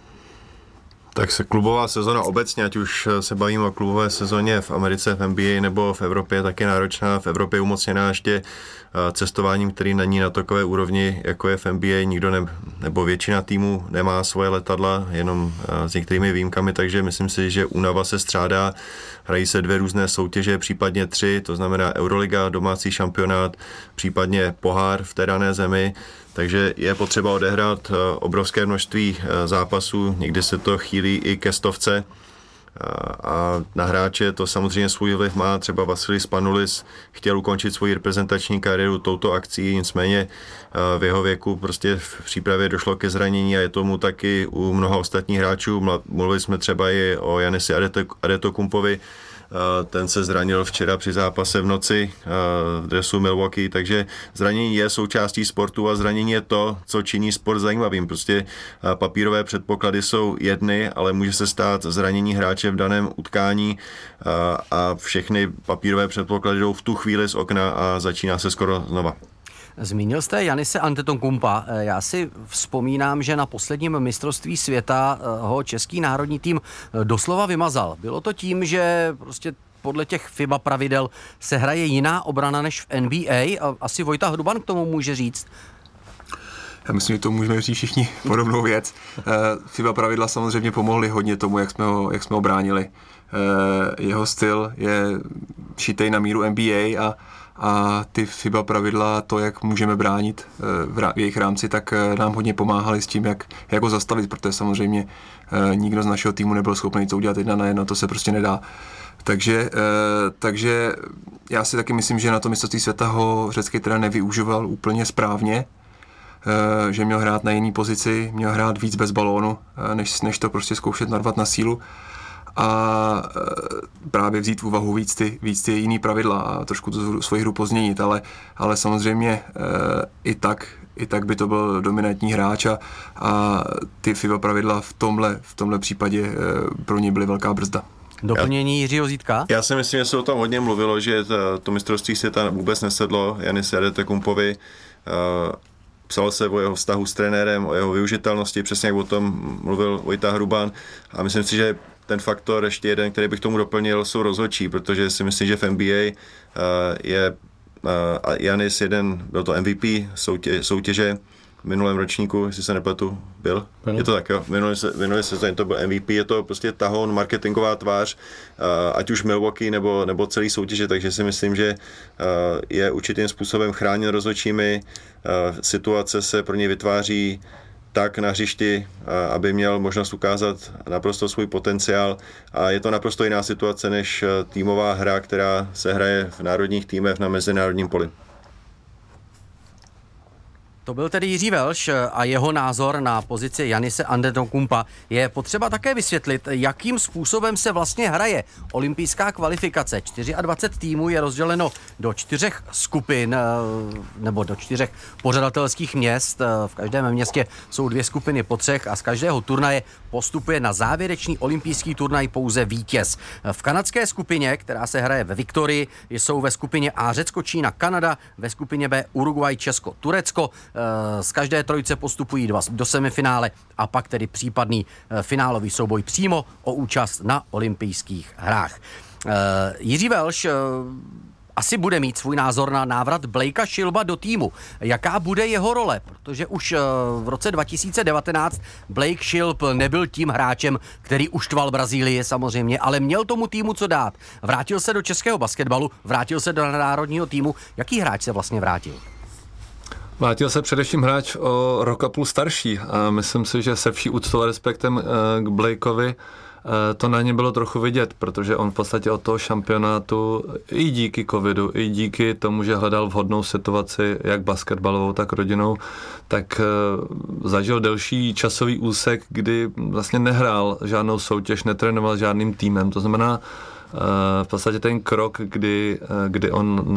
Tak se klubová sezona obecně, ať už se bavíme o klubové sezóně v Americe, v NBA nebo v Evropě, tak je náročná. V Evropě umocněná ještě cestováním, který není na takové úrovni, jako je v NBA. Nikdo nebo většina týmů nemá svoje letadla, jenom s některými výjimkami, takže myslím si, že únava se střádá. Hrají se 2 různé soutěže, případně 3, to znamená Euroliga, domácí šampionát, případně pohár v té dané zemi. Takže je potřeba odehrát obrovské množství zápasů, někdy se to chýlí i ke 100. A na hráče to samozřejmě svůj vliv má. Třeba Vasilis Spanoulis chtěl ukončit svoji reprezentační kariéru touto akcí, nicméně v jeho věku prostě v přípravě došlo ke zranění a je tomu taky u mnoha ostatních hráčů. Mluvili jsme třeba i o Giannisi Antetokounmpovi. Ten se zranil včera při zápase v noci v dresu Milwaukee, takže zranění je součástí sportu a zranění je to, co činí sport zajímavým. Prostě papírové předpoklady jsou jedny, ale může se stát zranění hráče v daném utkání a všechny papírové předpoklady jdou v tu chvíli z okna a začíná se skoro znova. Zmínil jste Giannise Antetokounmpa. Já si vzpomínám, že na posledním mistrovství světa ho český národní tým doslova vymazal. Bylo to tím, že prostě podle těch FIBA pravidel se hraje jiná obrana než v NBA a asi Vojta Hruban k tomu může říct. Já myslím, že to můžeme říct všichni podobnou věc. FIBA pravidla samozřejmě pomohly hodně tomu, jak jsme ho bránili. Jeho styl je šitej na míru NBA a ty FIBA pravidla, to, jak můžeme bránit v jejich rámci, tak nám hodně pomáhali s tím, jak ho zastavit, protože samozřejmě nikdo z našeho týmu nebyl schopný to udělat 1 na 1, to se prostě nedá. Takže já si taky myslím, že na to mistrovství světa ho řecký trenér nevyužíval úplně správně, že měl hrát na jiný pozici, měl hrát víc bez balónu, než to prostě zkoušet narvat na sílu a právě vzít v úvahu víc ty jiný pravidla a trošku tu svoji hru pozměnit, ale samozřejmě i tak by to byl dominantní hráč a ty FIBA pravidla v tomhle případě pro ně byly velká brzda. Doplnění Jiřího Zítka? Já si myslím, že se o tom hodně mluvilo, že to mistrovství světa vůbec nesedlo Giannisi Antetokounmpovi. Psalo se o jeho vztahu s trenérem, o jeho využitelnosti, přesně jak o tom mluvil Vojta Hruban a myslím si, že ten faktor ještě jeden, který bych tomu doplnil, jsou rozhodčí, protože si myslím, že v NBA je Giannis byl to MVP soutěže v minulém ročníku, jestli se nepletu, byl? Je to tak, jo. Minulé sezóně to byl MVP, je to prostě tahoun, marketingová tvář, ať už Milwaukee nebo celý soutěže, takže si myslím, že je určitým způsobem chráněn rozhodčími, situace se pro něj vytváří tak na hřišti, aby měl možnost ukázat naprosto svůj potenciál a je to naprosto jiná situace než týmová hra, která se hraje v národních týmech na mezinárodním poli. To byl tedy Jiří Welš a jeho názor na pozici Giannise Antetokounmpa. Je potřeba také vysvětlit, jakým způsobem se vlastně hraje olympijská kvalifikace. 24 týmů je rozděleno do 4 skupin nebo do 4 pořadatelských měst. V každém městě jsou 2 skupiny po 3 a z každého turnaje postupuje na závěrečný olympijský turnaj pouze vítěz. V kanadské skupině, která se hraje ve Viktorii, jsou ve skupině A Řecko, Čína, Kanada, ve skupině B Uruguay, Česko, Turecko. Z každé trojice postupují 2 do semifinále a pak tedy případný finálový souboj přímo o účast na olympijských hrách. Jiří Welš asi bude mít svůj názor na návrat Blakea Shilba do týmu. Jaká bude jeho role? Protože už v roce 2019 Blake Shilb nebyl tím hráčem, který uštval Brazílii samozřejmě, ale měl tomu týmu co dát. Vrátil se do českého basketbalu, vrátil se do národního týmu. Jaký hráč se vlastně vrátil? Vrátil se především hráč o rok a půl starší a myslím si, že se vší úctou a respektem k Blakeovi to na ně bylo trochu vidět, protože on v podstatě od toho šampionátu i díky covidu, i díky tomu, že hledal vhodnou situaci, jak basketbalovou, tak rodinou, tak zažil delší časový úsek, kdy vlastně nehrál žádnou soutěž, netrénoval žádným týmem. To znamená, v podstatě ten krok, kdy on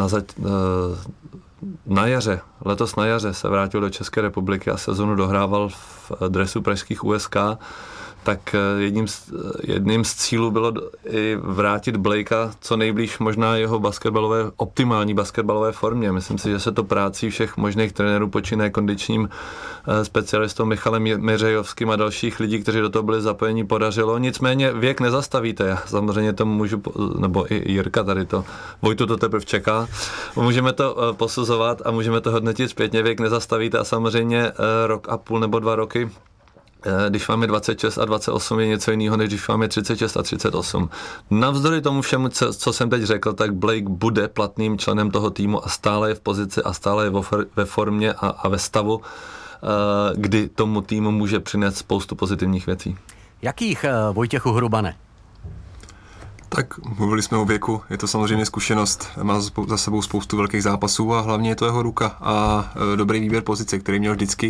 letos na jaře se vrátil do České republiky a sezonu dohrával v dresu pražských USK, tak jedním z cílů bylo i vrátit Blakea co nejblíž možná jeho optimální basketbalové formě. Myslím si, že se to prácí všech možných trenérů počínaje kondičním specialistou Michalem Miřejovským a dalších lidí, kteří do toho byli zapojeni, podařilo. Nicméně věk nezastavíte. Já samozřejmě to můžu, nebo i Jirka tady to, Vojtu to teprve čeká. Můžeme to posuzovat a můžeme to hodnotit zpětně. Věk nezastavíte a samozřejmě rok a půl nebo 2 roky, když máme 26 a 28, je něco jiného, než když máme 36 a 38. Navzdory tomu všemu, co jsem teď řekl, tak Blake bude platným členem toho týmu a stále je v pozici a stále je ve formě a ve stavu, kdy tomu týmu může přinést spoustu pozitivních věcí. Jakých, Vojtěchu Hrubane? Tak mluvili jsme o věku, je to samozřejmě zkušenost, má za sebou spoustu velkých zápasů a hlavně je to jeho ruka a dobrý výběr pozice, který měl vždycky.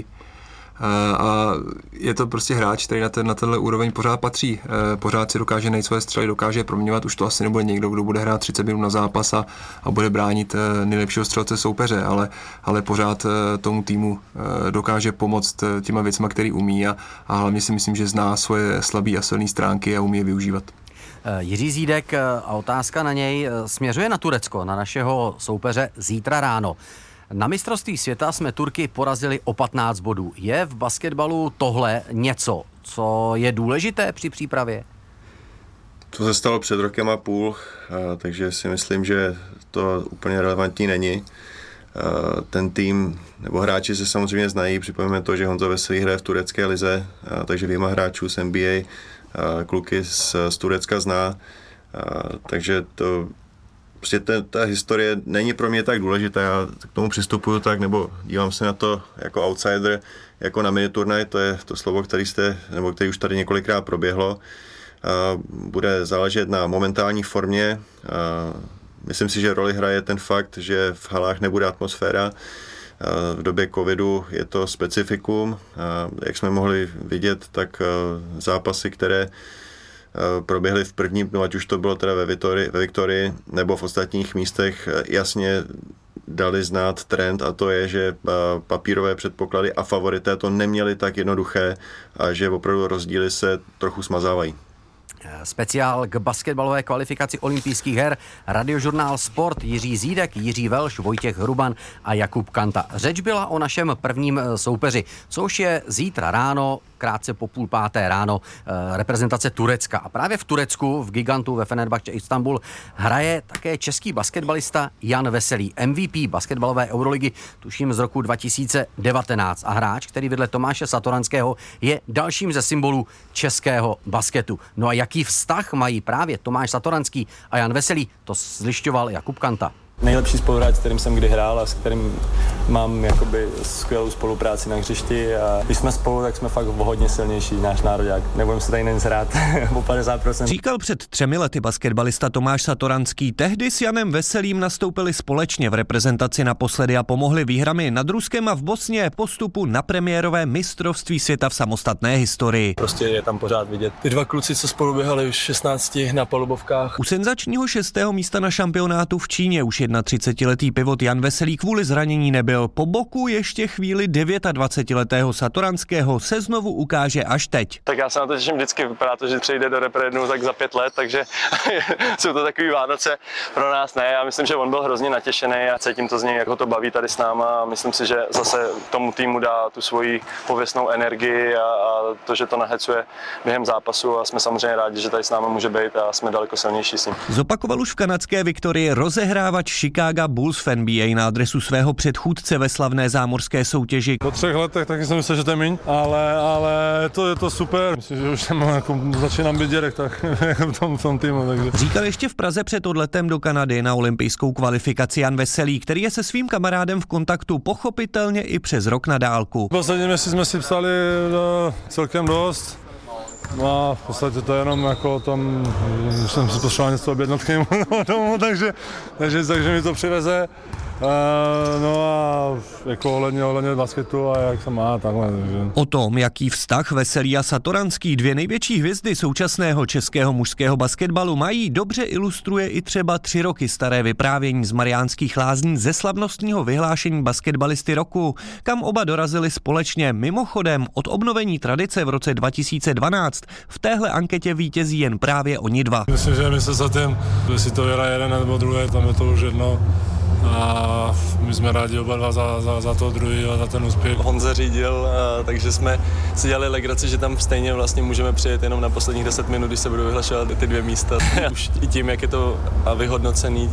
A je to prostě hráč, který na tenhle úroveň pořád patří. Pořád si dokáže najít svoje střely, dokáže proměňovat. Už to asi nebude někdo, kdo bude hrát 30 minut na zápas a bude bránit nejlepšího střelce soupeře, ale pořád tomu týmu dokáže pomoct těma věcma, který umí a hlavně si myslím, že zná svoje slabé a silné stránky a umí je využívat. Jiří Zídek a otázka na něj směřuje na Turecko, na našeho soupeře zítra ráno. Na mistrovství světa jsme Turky porazili o 15 bodů. Je v basketbalu tohle něco, co je důležité při přípravě? To se stalo před rokem a půl, takže si myslím, že to úplně relevantní není. Ten tým nebo hráči se samozřejmě znají, připomeneme to, že Honza Veselý hraje v turecké lize, takže vyjma hráčů z NBA kluky z Turecka zná, takže to prostě ta historie není pro mě tak důležitá, já k tomu přistupuju tak, nebo dívám se na to jako outsider, jako na miniturnaj, to je to slovo, který už tady několikrát proběhlo. Bude záležet na momentální formě. Myslím si, že roli hraje ten fakt, že v halách nebude atmosféra. V době covidu je to specifikum. Jak jsme mohli vidět, tak zápasy, které proběhly v prvním dnu, ať už to bylo teda ve Viktorii nebo v ostatních místech, jasně dali znát trend a to je, že papírové předpoklady a favorité to neměli tak jednoduché a že opravdu rozdíly se trochu smazávají. Speciál k basketbalové kvalifikaci olympijských her, Radiožurnál Sport, Jiří Zídek, Jiří Velš, Vojtěch Hruban a Jakub Kanta. Řeč byla o našem prvním soupeři, což je zítra ráno, krátce po 4:30 ráno, reprezentace Turecka. A právě v Turecku, v Gigantu ve Fenerbahce Istanbul, hraje také český basketbalista Jan Veselý, MVP basketbalové Euroligy, tuším z roku 2019. A hráč, který vedle Tomáše Satoranského je dalším ze symbolů českého basketu. No a jaký vztah mají právě Tomáš Satoranský a Jan Veselý, to zjišťoval Jakub Kanta. Nejlepší spoluhráč, s kterým jsem kdy hrál a s kterým mám jakoby skvělou spolupráci na hřišti a když jsme spolu, tak jsme fakt hodně silnější, náš nároďák. Nebudeme se tady jen zhrát o 50%. Říkal před 3 lety basketbalista Tomáš Satoranský. Tehdy s Janem Veselým nastoupili společně v reprezentaci naposledy a pomohli výhrami nad Ruskem a v Bosně postupu na premiérové mistrovství světa v samostatné historii. Prostě je tam pořád vidět. Ty dva kluci, co spolu běhali už 16 na palubovkách. U senzačního 6. místa na šampionátu v Číně už 31letý pivot Jan Veselý kvůli zranění nebyl. Po boku ještě chvíli 29letého Satoranského se znovu ukáže až teď. Tak já se na to těším vždycky, vypadá to, že přejde do repre jednou tak za 5 let, takže jsou to takový Vánoce pro nás ne. Já myslím, že on byl hrozně natěšený a cítím to z něj, jak ho to baví tady s náma a myslím si, že zase tomu týmu dá tu svoji pověstnou energii a to, že to nahecuje během zápasu a jsme samozřejmě rádi, že tady s náma může být a jsme daleko silnější s ním. Zopakoval už v kanadské Viktorii rozehrávač Chicago Bulls v NBA na adresu svého předchůdce ve slavné zámořské soutěži. Po 3 letech taky jsem myslel, že to je míň, ale je to super. Myslím, že už jsem jako začínám být dědek tak v tom týmu. Takže. Říkal ještě v Praze před odletem do Kanady na olympijskou kvalifikaci Jan Veselý, který je se svým kamarádem v kontaktu pochopitelně i přes rok na dálku. Poslední měsíc jsme si psali celkem dost. No a v podstatě to je jenom jako o tom, že jsem si potřeboval něco objednat k němu domů, takže mi to přiveze. No a jako ohledně basketu a jak se má, takhle. Takže. O tom, jaký vztah Veselý a Satoranský, 2 největší hvězdy současného českého mužského basketbalu, mají, dobře ilustruje i třeba 3 roky staré vyprávění z Mariánských Lázní ze slavnostního vyhlášení basketbalisty roku, kam oba dorazili společně. Mimochodem, od obnovení tradice v roce 2012 v téhle anketě vítězí jen právě oni dva. Myslím, že my se za tím, jestli to vyhraje jeden nebo druhý, tam je to už jedno. A my jsme rádi oba dva za to druhý a za ten úspěch. Honza řídil, takže jsme si dělali legraci, že tam stejně vlastně můžeme přijet jenom na posledních 10 minut, když se budou vyhlašovat ty 2 místa. Už i tím, jak je to vyhodnocený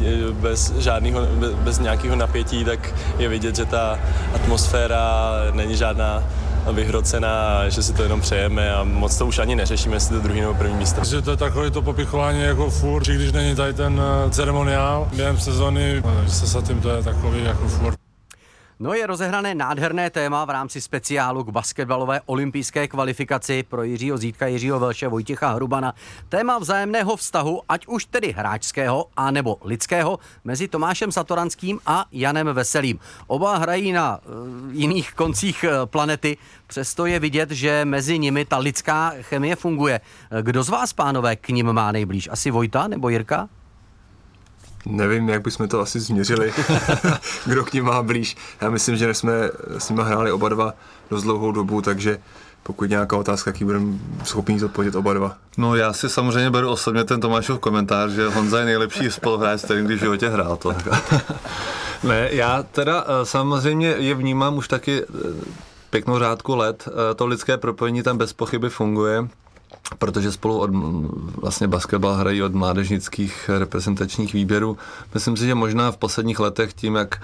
bez nějakého napětí, tak je vidět, že ta atmosféra není žádná vyhrocená, že si to jenom přejeme a moc to už ani neřešíme, jestli to druhý nebo první místo. Že to je takové to popichování jako furt, když není tady ten ceremoniál během sezony, že se tím to je takový jako furt. No, je rozehrané nádherné téma v rámci speciálu k basketbalové olympijské kvalifikaci pro Jiřího Zídka, Jiřího Velše, Vojtěcha Hrubana. Téma vzájemného vztahu, ať už tedy hráčského, anebo lidského, mezi Tomášem Satoranským a Janem Veselým. Oba hrají na jiných koncích planety, přesto je vidět, že mezi nimi ta lidská chemie funguje. Kdo z vás, pánové, k nim má nejblíž? Asi Vojta nebo Jirka? Nevím, jak bychom to asi změřili, kdo k ním má blíž. Já myslím, že jsme s nimi hráli oba dva dost dlouhou dobu, takže pokud nějaká otázka, jaký budeme schopni zodpovědět oba dva. No, já si samozřejmě beru osobně ten Tomášův komentář, že Honza je nejlepší spoluhráč, s kterým když v životě hrál. To. Ne, já teda samozřejmě je vnímám už taky pěknou řádku let. To lidské propojení tam bez pochyby funguje, protože spolu vlastně basketbal hrají od mládežnických reprezentačních výběrů. Myslím si, že možná v posledních letech tím, jak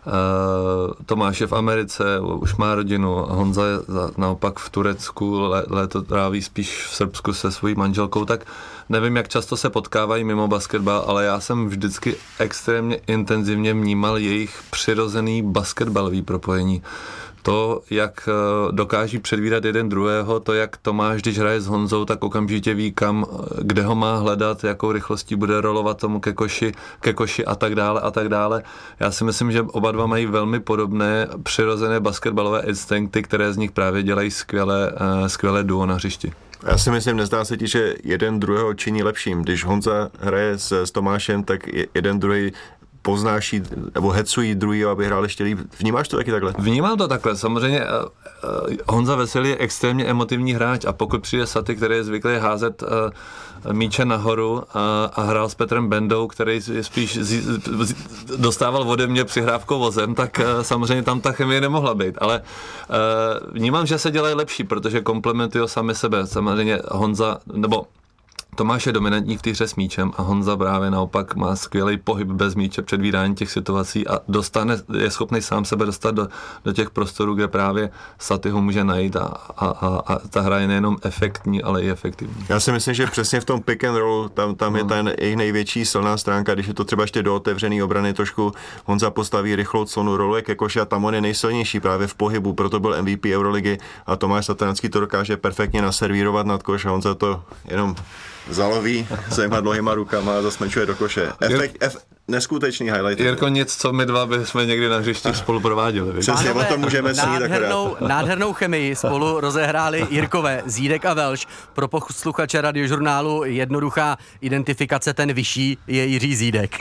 Tomáš je v Americe, už má rodinu, Honza je naopak v Turecku, léto tráví spíš v Srbsku se svojí manželkou, tak nevím, jak často se potkávají mimo basketbal, ale já jsem vždycky extrémně intenzivně vnímal jejich přirozený basketbalový propojení. To, jak dokáží předvídat jeden druhého, to, jak Tomáš, když hraje s Honzou, tak okamžitě ví, kde ho má hledat, jakou rychlostí bude rolovat tomu ke koši a tak dále a tak dále. Já si myslím, že oba dva mají velmi podobné přirozené basketbalové instinkty, které z nich právě dělají skvělé duo na hřišti. Já si myslím, nezdá se ti, že jeden druhého činí lepším. Když Honza hraje s Tomášem, tak jeden druhý poznáší nebo hecují druhý, aby hrál ještě líp. Vnímáš to taky takhle? Vnímám to takhle. Samozřejmě Honza Veselý je extrémně emotivní hráč a pokud přijde Saty, který je zvyklý házet míče nahoru a hrál s Petrem Bendou, který je spíš dostával ode mě přihrávkou vozem, tak samozřejmě tam ta chemie nemohla být. Ale vnímám, že se dělají lepší, protože komplementují sami sebe. Samozřejmě Honza, nebo Tomáš je dominantní v té hře s míčem a Honza právě naopak má skvělý pohyb bez míče, předvídání těch situací a je schopný sám sebe dostat do těch prostorů, kde právě Saty ho může najít a ta hra je nejenom efektní, ale i efektivní. Já si myslím, že přesně v tom pick and roll, tam je ta jejich největší silná stránka, když je to třeba ještě do otevřený obrany trošku, Honza postaví rychlou clonu roluje ke koši a tam on je nejsilnější právě v pohybu, proto byl MVP Euroligy a Tomáš Satoranský to dokáže perfektně naservírovat nad koš a Honza to jenom zaloví svýma dlouhýma rukama a zasmečuje do koše. Neskutečný highlight. Jirko, nic, co my dva bychom někdy na hřišti spolu prováděli. Přesně, o tom můžeme snít akorát. Nádhernou chemii spolu rozehráli Jirkové, Zídek a Velš. Pro posluchače Radiožurnálu jednoduchá identifikace, ten vyšší je Jiří Zídek.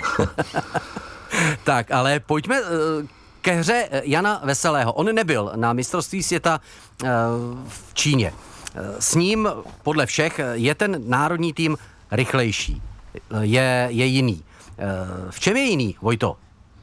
Tak, ale pojďme ke hře Jana Veselého. On nebyl na mistrovství světa v Číně. S ním podle všech je ten národní tým rychlejší, je jiný. V čem je jiný, Vojto?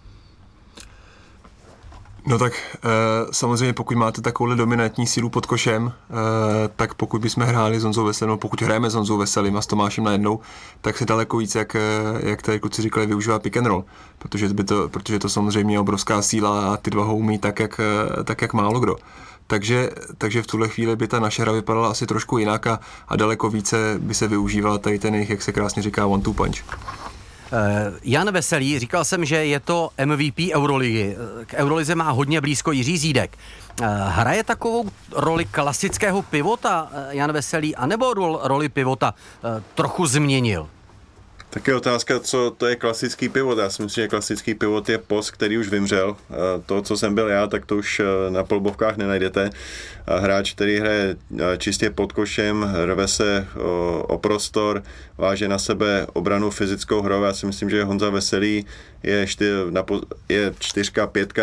No tak samozřejmě pokud máte takovouhle dominantní sílu pod košem, tak pokud bychom hráli s Honzou Veselým, pokud hrajeme s Honzou Veselým a s Tomášem najednou, tak se daleko víc, jak tady kluci říkali, využívá pick and roll, protože to samozřejmě je obrovská síla a ty dva ho umí tak, jak málo kdo. Takže v tuhle chvíli by ta naše hra vypadala asi trošku jinak a daleko více by se využíval tady ten jejich, jak se krásně říká, one-two punch. Jan Veselý, říkal jsem, že je to MVP Euroligy. K Eurolize má hodně blízko Jiří Zídek. Hraje takovou roli klasického pivota Jan Veselý, anebo roli pivota trochu změnil? Tak je otázka, co to je klasický pivot. Já si myslím, že klasický pivot je post, který už vymřel. To, co jsem byl já, tak to už na polbovkách nenajdete. Hráč, který hraje čistě pod košem, rve se o prostor, váže na sebe obranu fyzickou hrou. Já si myslím, že Honza Veselý je 4, 5.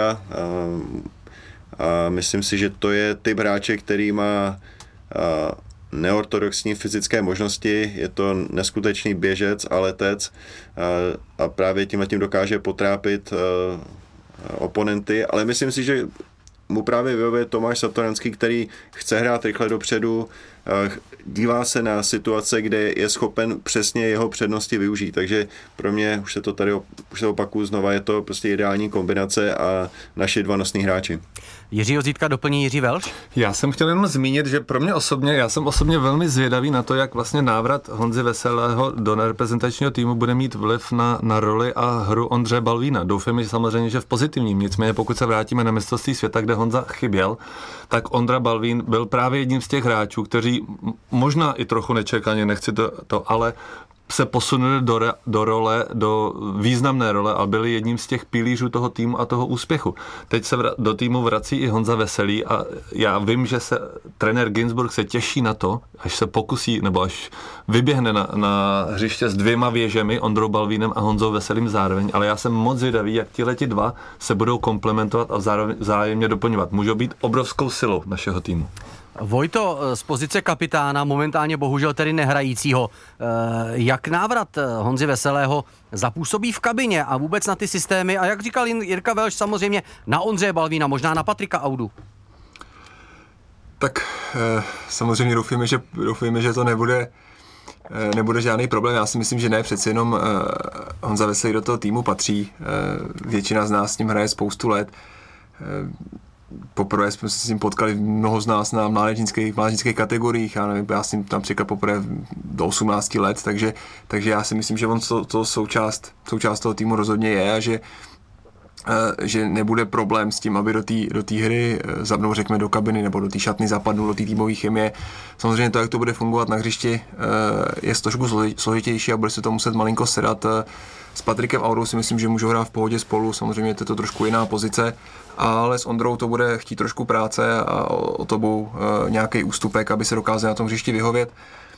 A myslím si, že to je typ hráče, který má neortodoxní fyzické možnosti, je to neskutečný běžec a letec a právě tím dokáže potrápit oponenty, ale myslím si, že mu právě vyhovuje Tomáš Satoranský, který chce hrát rychle dopředu, dívá se na situace, kde je schopen přesně jeho přednosti využít. Takže pro mě, už se opakuju znova, je to prostě ideální kombinace a naši dva nosní hráči. Jiřího Zídka doplní Jiří Velš? Já jsem chtěl jenom zmínit, že pro mě osobně, já jsem osobně velmi zvědavý na to, jak vlastně návrat Honzy Veselého do reprezentačního týmu bude mít vliv na roli a hru Ondřeje Balvína. Doufám, že samozřejmě, že v pozitivním. Nicméně pokud se vrátíme na mistrovství světa, kde Honza chyběl, tak Ondra Balvín byl právě jedním z těch hráčů, kteří možná i trochu nečekaně, nechci to ale se posunuli do významné role a byli jedním z těch pilířů toho týmu a toho úspěchu. Teď se do týmu vrací i Honza Veselý a já vím, že se trenér Ginzburg se těší na to, až se pokusí, nebo až vyběhne na hřiště s 2 věžemi, Ondrou Balvínem a Honzou Veselým zároveň, ale já jsem moc zvědavý, jak tihleti dva se budou komplementovat a vzájemně doplňovat. Můžou být obrovskou silou našeho týmu. Vojto, z pozice kapitána, momentálně bohužel tedy nehrajícího, jak návrat Honzy Veselého zapůsobí v kabině a vůbec na ty systémy a jak říkal Jirka Velš, samozřejmě na Ondřeje Balvína, možná na Patrika Audu? Tak samozřejmě doufujeme, že to nebude žádný problém. Já si myslím, že ne, přeci jenom Honza Veselý do toho týmu patří. Většina z nás s ním hraje spoustu let. Poprvé jsme se s ním potkali mnoho z nás na mládežnických kategoriích, já s ním tam například poprvé do 18 let, takže já si myslím, že on to součást toho týmu rozhodně je a že nebude problém s tím, aby do té hry zabnou, řekněme, do kabiny nebo do té šatny zapadnul, do té týmové chemie. Samozřejmě to, jak to bude fungovat na hřišti, je trošku složitější a bude se to muset malinko sedat. S Patrikem Aurou si myslím, že můžou hrát v pohodě spolu, samozřejmě je to trošku jiná pozice, ale s Ondrou to bude chtít trošku práce a o to bude nějaký ústupek, aby se dokázal na tom hřišti vyhovět.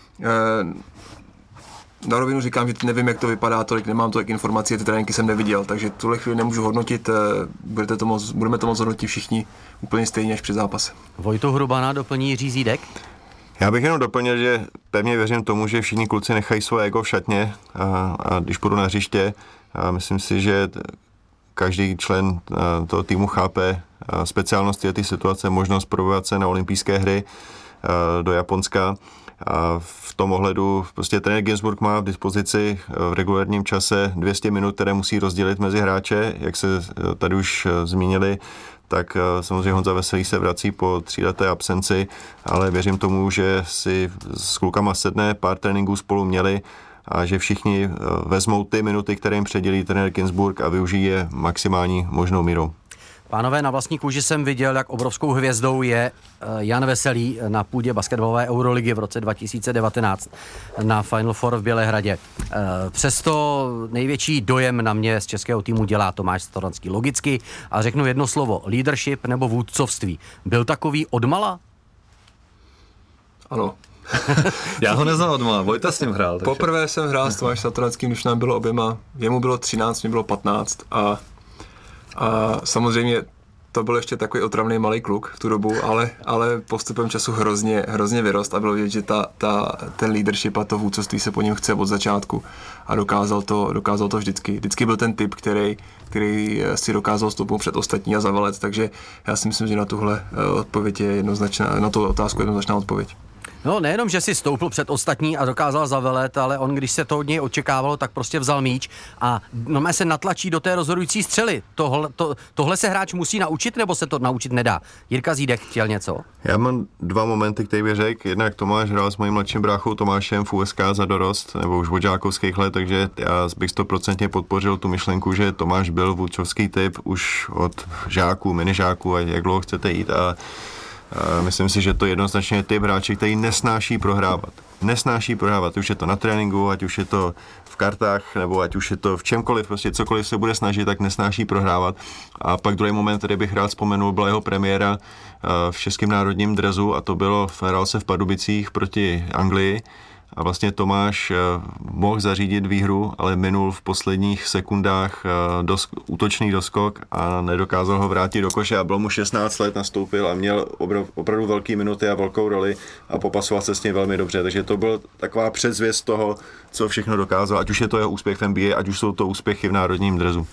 Na rovinu říkám, že nevím, jak to vypadá, nemám tolik informací, ty tréninky jsem neviděl, takže tuhle chvíli nemůžu hodnotit, budeme to moc hodnotit všichni úplně stejně až před zápasem. Vojtu Hrubana doplní Jiří Zídek. Já bych jenom doplnil, že pevně věřím tomu, že všichni kluci nechají svoje ego v šatně a když půjdu na hřiště, myslím si, že každý člen toho týmu chápe speciálnost té situace, možnost probovat se na olympijské hry do Japonska. A v tom ohledu prostě trenér Ginzburg má v dispozici v regulárním čase 200 minut, které musí rozdělit mezi hráče, jak se tady už zmínili, tak samozřejmě Honza Veselý se vrací po 3leté absenci, ale věřím tomu, že si s klukama sedne, pár tréninků spolu měli a že všichni vezmou ty minuty, které jim předělí trenér Ginzburg a využijí je maximální možnou mírou. Pánové, na vlastní kůži jsem viděl, jak obrovskou hvězdou je Jan Veselý na půdě basketbalové Euroligy v roce 2019 na Final Four v Bělehradě. Přesto největší dojem na mě z českého týmu dělá Tomáš Satoranský logicky a řeknu jedno slovo, leadership nebo vůdcovství. Byl takový odmala? Ano. Já ho neznám odmala, Vojta s ním hrál. Takže. Poprvé jsem hrál s Tomášem Satoranským, když nám bylo oběma, jemu bylo 13, mě bylo 15 a samozřejmě to byl ještě takový otravný malý kluk v tu dobu, ale postupem času hrozně vyrost a bylo vidět, že ten leadership a to vůdcovství se po něm chce od začátku a dokázal to vždycky. Vždycky byl ten typ, který si dokázal stoupnout před ostatní a zavalet, takže já si myslím, že na tuhle odpověď je jednoznačná, na tu otázku jednoznačná odpověď. No, nejenom, že si stoupl před ostatní a dokázal zavelet, ale on, když se to od něj očekávalo, tak prostě vzal míč a se natlačí do té rozhodující střely. Tohle se hráč musí naučit, nebo se to naučit nedá? Jirka Zídek chtěl něco? Já mám 2 momenty, který bych řekl. Jednak Tomáš hrál s mojím mladším bráchou Tomášem v USK za dorost, nebo už od žákovských let, takže já bych 100% podpořil tu myšlenku, že Tomáš byl vůdcovský typ už od žáků, minižáků a jak dlouho chcete jít a myslím si, že to jednoznačně je typ hráče, který nesnáší prohrávat. Už je to na tréninku, ať už je to v kartách, nebo ať už je to v čemkoliv, prostě cokoliv se bude snažit, tak nesnáší prohrávat. A pak druhý moment, který bych rád vzpomenul, byla jeho premiéra v českém národním dresu a to bylo, hrál se v Pardubicích proti Anglii. A vlastně Tomáš mohl zařídit výhru, ale minul v posledních sekundách útočný doskok a nedokázal ho vrátit do koše a bylo mu 16 let, nastoupil a měl opravdu velké minuty a velkou roli a popasoval se s ním velmi dobře, takže to byla taková předzvěst toho, co všechno dokázal, ať už je to jeho úspěch v NBA, ať už jsou to úspěchy v národním dresu.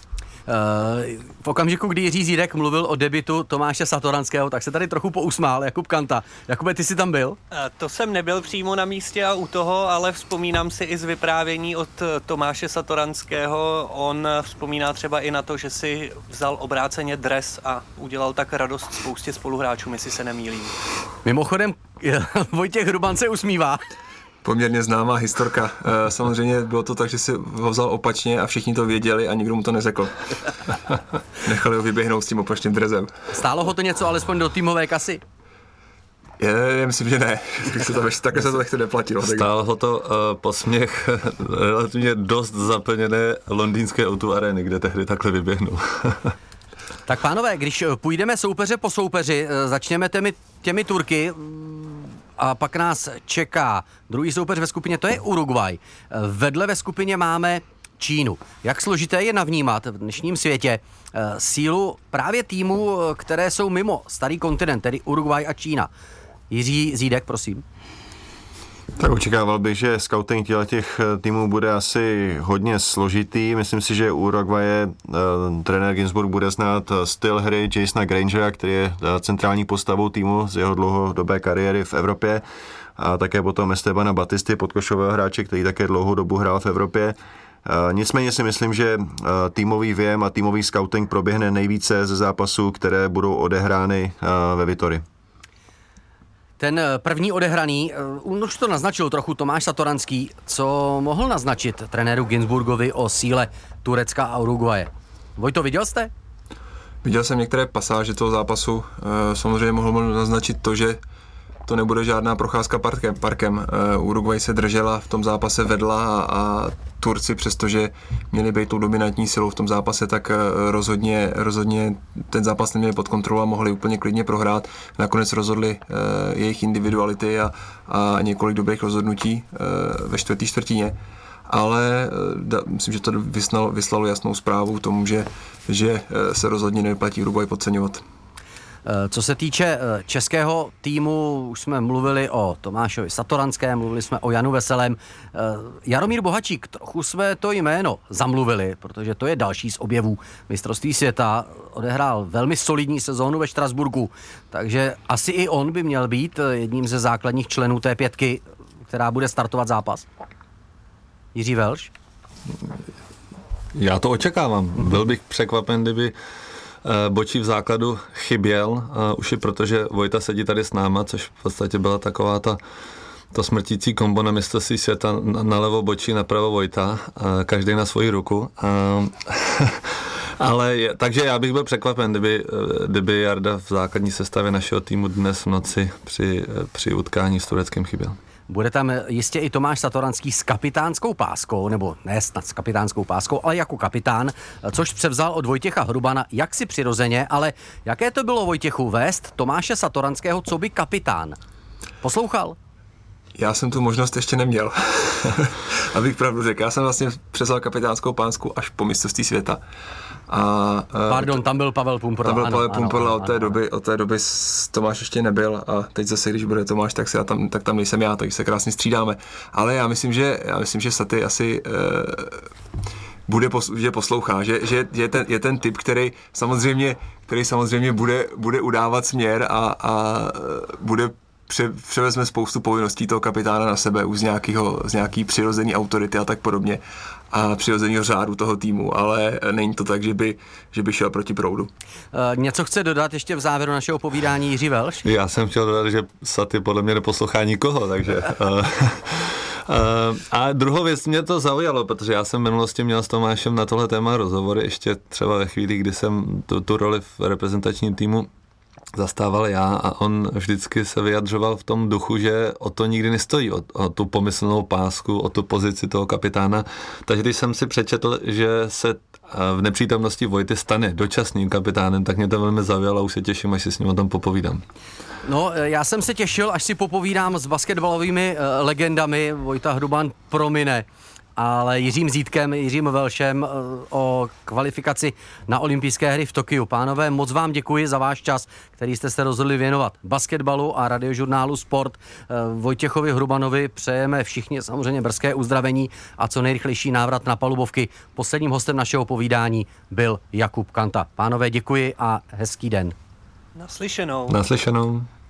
V okamžiku, kdy Jiří Zídek mluvil o debutu Tomáše Satoranského, tak se tady trochu pousmál Jakub Kanta. Jakube, ty jsi tam byl? To jsem nebyl přímo na místě a u toho, ale vzpomínám si i z vyprávění od Tomáše Satoranského. On vzpomíná třeba i na to, že si vzal obráceně dres a udělal tak radost spoustě spoluhráčům, jestli se nemýlím. Mimochodem, Vojtěch Hruban se usmívá. Poměrně známá historka. Samozřejmě bylo to tak, že si ho vzal opačně a všichni to věděli a nikdo mu to neřekl. Nechali ho vyběhnout s tím opačným dresem. Stálo ho to něco alespoň do týmové kasy? Já myslím, že ne. Takhle se to nechce neplatilo. Stálo ho to posměch relativně dost zaplněné londýnské O2 arény, kde tehdy takhle vyběhnul. Tak pánové, když půjdeme soupeře po soupeři, začněme těmi Turky a pak nás čeká druhý soupeř ve skupině, to je Uruguay. Vedle ve skupině máme Čínu. Jak složité je navnímat v dnešním světě sílu právě týmů, které jsou mimo starý kontinent, tedy Uruguay a Čína? Jiří Zídek, prosím. Tak očekával bych, že scouting těch týmů bude asi hodně složitý. Myslím si, že Uruguaye trenér Ginsburg bude znát styl hry Jasona Grangera, který je centrální postavou týmu z jeho dlouhodobé kariéry v Evropě. A také potom Estebana Batisty, podkošového hráče, který také dlouhou dobu hrál v Evropě. Nicméně si myslím, že týmový věm a týmový scouting proběhne nejvíce ze zápasů, které budou odehrány ve Vitorii. Ten první odehraný, už to naznačil trochu Tomáš Satoranský, co mohl naznačit trenéru Ginsburgovi o síle Turecka a Uruguaye. Vojto, viděl jste? Viděl jsem některé pasáže toho zápasu. Samozřejmě mohl naznačit to, že to nebude žádná procházka parkem. Uruguay se držela, v tom zápase vedla a Turci, přestože měli být tou dominantní silou v tom zápase, tak rozhodně ten zápas neměli pod kontrolou a mohli úplně klidně prohrát. Nakonec rozhodli jejich individuality a několik dobrých rozhodnutí ve čtvrtý čtvrtině. Ale myslím, že to vyslalo jasnou zprávu tomu, že se rozhodně nevyplatí Uruguay podceňovat. Co se týče českého týmu, už jsme mluvili o Tomášovi Satoranském, mluvili jsme o Janu Veselém. Jaromír Bohačík, trochu jsme to jméno zamluvili, protože to je další z objevů mistrovství světa. Odehrál velmi solidní sezónu ve Štrasburku, takže asi i on by měl být jedním ze základních členů té pětky, která bude startovat zápas. Jiří Velš? Já to očekávám. Byl bych překvapen, kdyby Bočí v základu chyběl, už i protože Vojta sedí tady s náma, což v podstatě byla taková to smrtící kombo na mistrovství světa, nalevo Bočí, napravo Vojta, každý na svoji ruku. Takže já bych byl překvapen, kdyby Jarda v základní sestavě našeho týmu dnes v noci při utkání s Tureckem chyběl. Bude tam jistě i Tomáš Satoranský s kapitánskou páskou, nebo ne snad s kapitánskou páskou, ale jako kapitán, což převzal od Vojtěcha Hrubana jaksi přirozeně, ale jaké to bylo, Vojtěchu, vést Tomáše Satoranského coby kapitán? Poslouchal? Já jsem tu možnost ještě neměl, abych pravdu řekl. Já jsem vlastně převzal kapitánskou pásku až po mistrovství světa. Pardon, tam byl Pavel Pumperla. Tam byl Pavel Pumperla, od té doby Tomáš ještě nebyl a teď zase, když bude Tomáš, tak tam nejsem já, takže se krásně střídáme. Ale já myslím, že Saty asi že poslouchá, že je ten typ, který samozřejmě bude udávat směr a bude převezme spoustu povinností toho kapitána na sebe už z nějaký přirozený autority a tak podobně a přirozeného řádu toho týmu, ale není to tak, že by šel proti proudu. Něco chce dodat ještě v závěru našeho povídání Jiří Velš? Já jsem chtěl dodat, že Saty podle mě neposlouchá nikoho, takže... A druhou věc mě to zaujalo, protože já jsem v minulosti měl s Tomášem na tohle téma rozhovory, ještě třeba ve chvíli, kdy jsem tu roli v reprezentačním týmu zastával já a on vždycky se vyjadřoval v tom duchu, že o to nikdy nestojí, o tu pomyslnou pásku, o tu pozici toho kapitána. Takže když jsem si přečetl, že se v nepřítomnosti Vojty stane dočasným kapitánem, tak mě to velmi zaujalo a už se těším, až si s ním o tom popovídám. No, já jsem se těšil, až si popovídám s basketbalovými legendami, Vojta Hruban promine. ale Jiřím Zítkem, Jiřím Velšem o kvalifikaci na olympijské hry v Tokiu. Pánové, moc vám děkuji za váš čas, který jste se rozhodli věnovat basketbalu a radiožurnálu Sport. Vojtěchovi Hrubanovi přejeme všichni samozřejmě brzké uzdravení a co nejrychlejší návrat na palubovky. Posledním hostem našeho povídání byl Jakub Kanta. Pánové, děkuji a hezký den. Naslyšenou. Naslyšenou.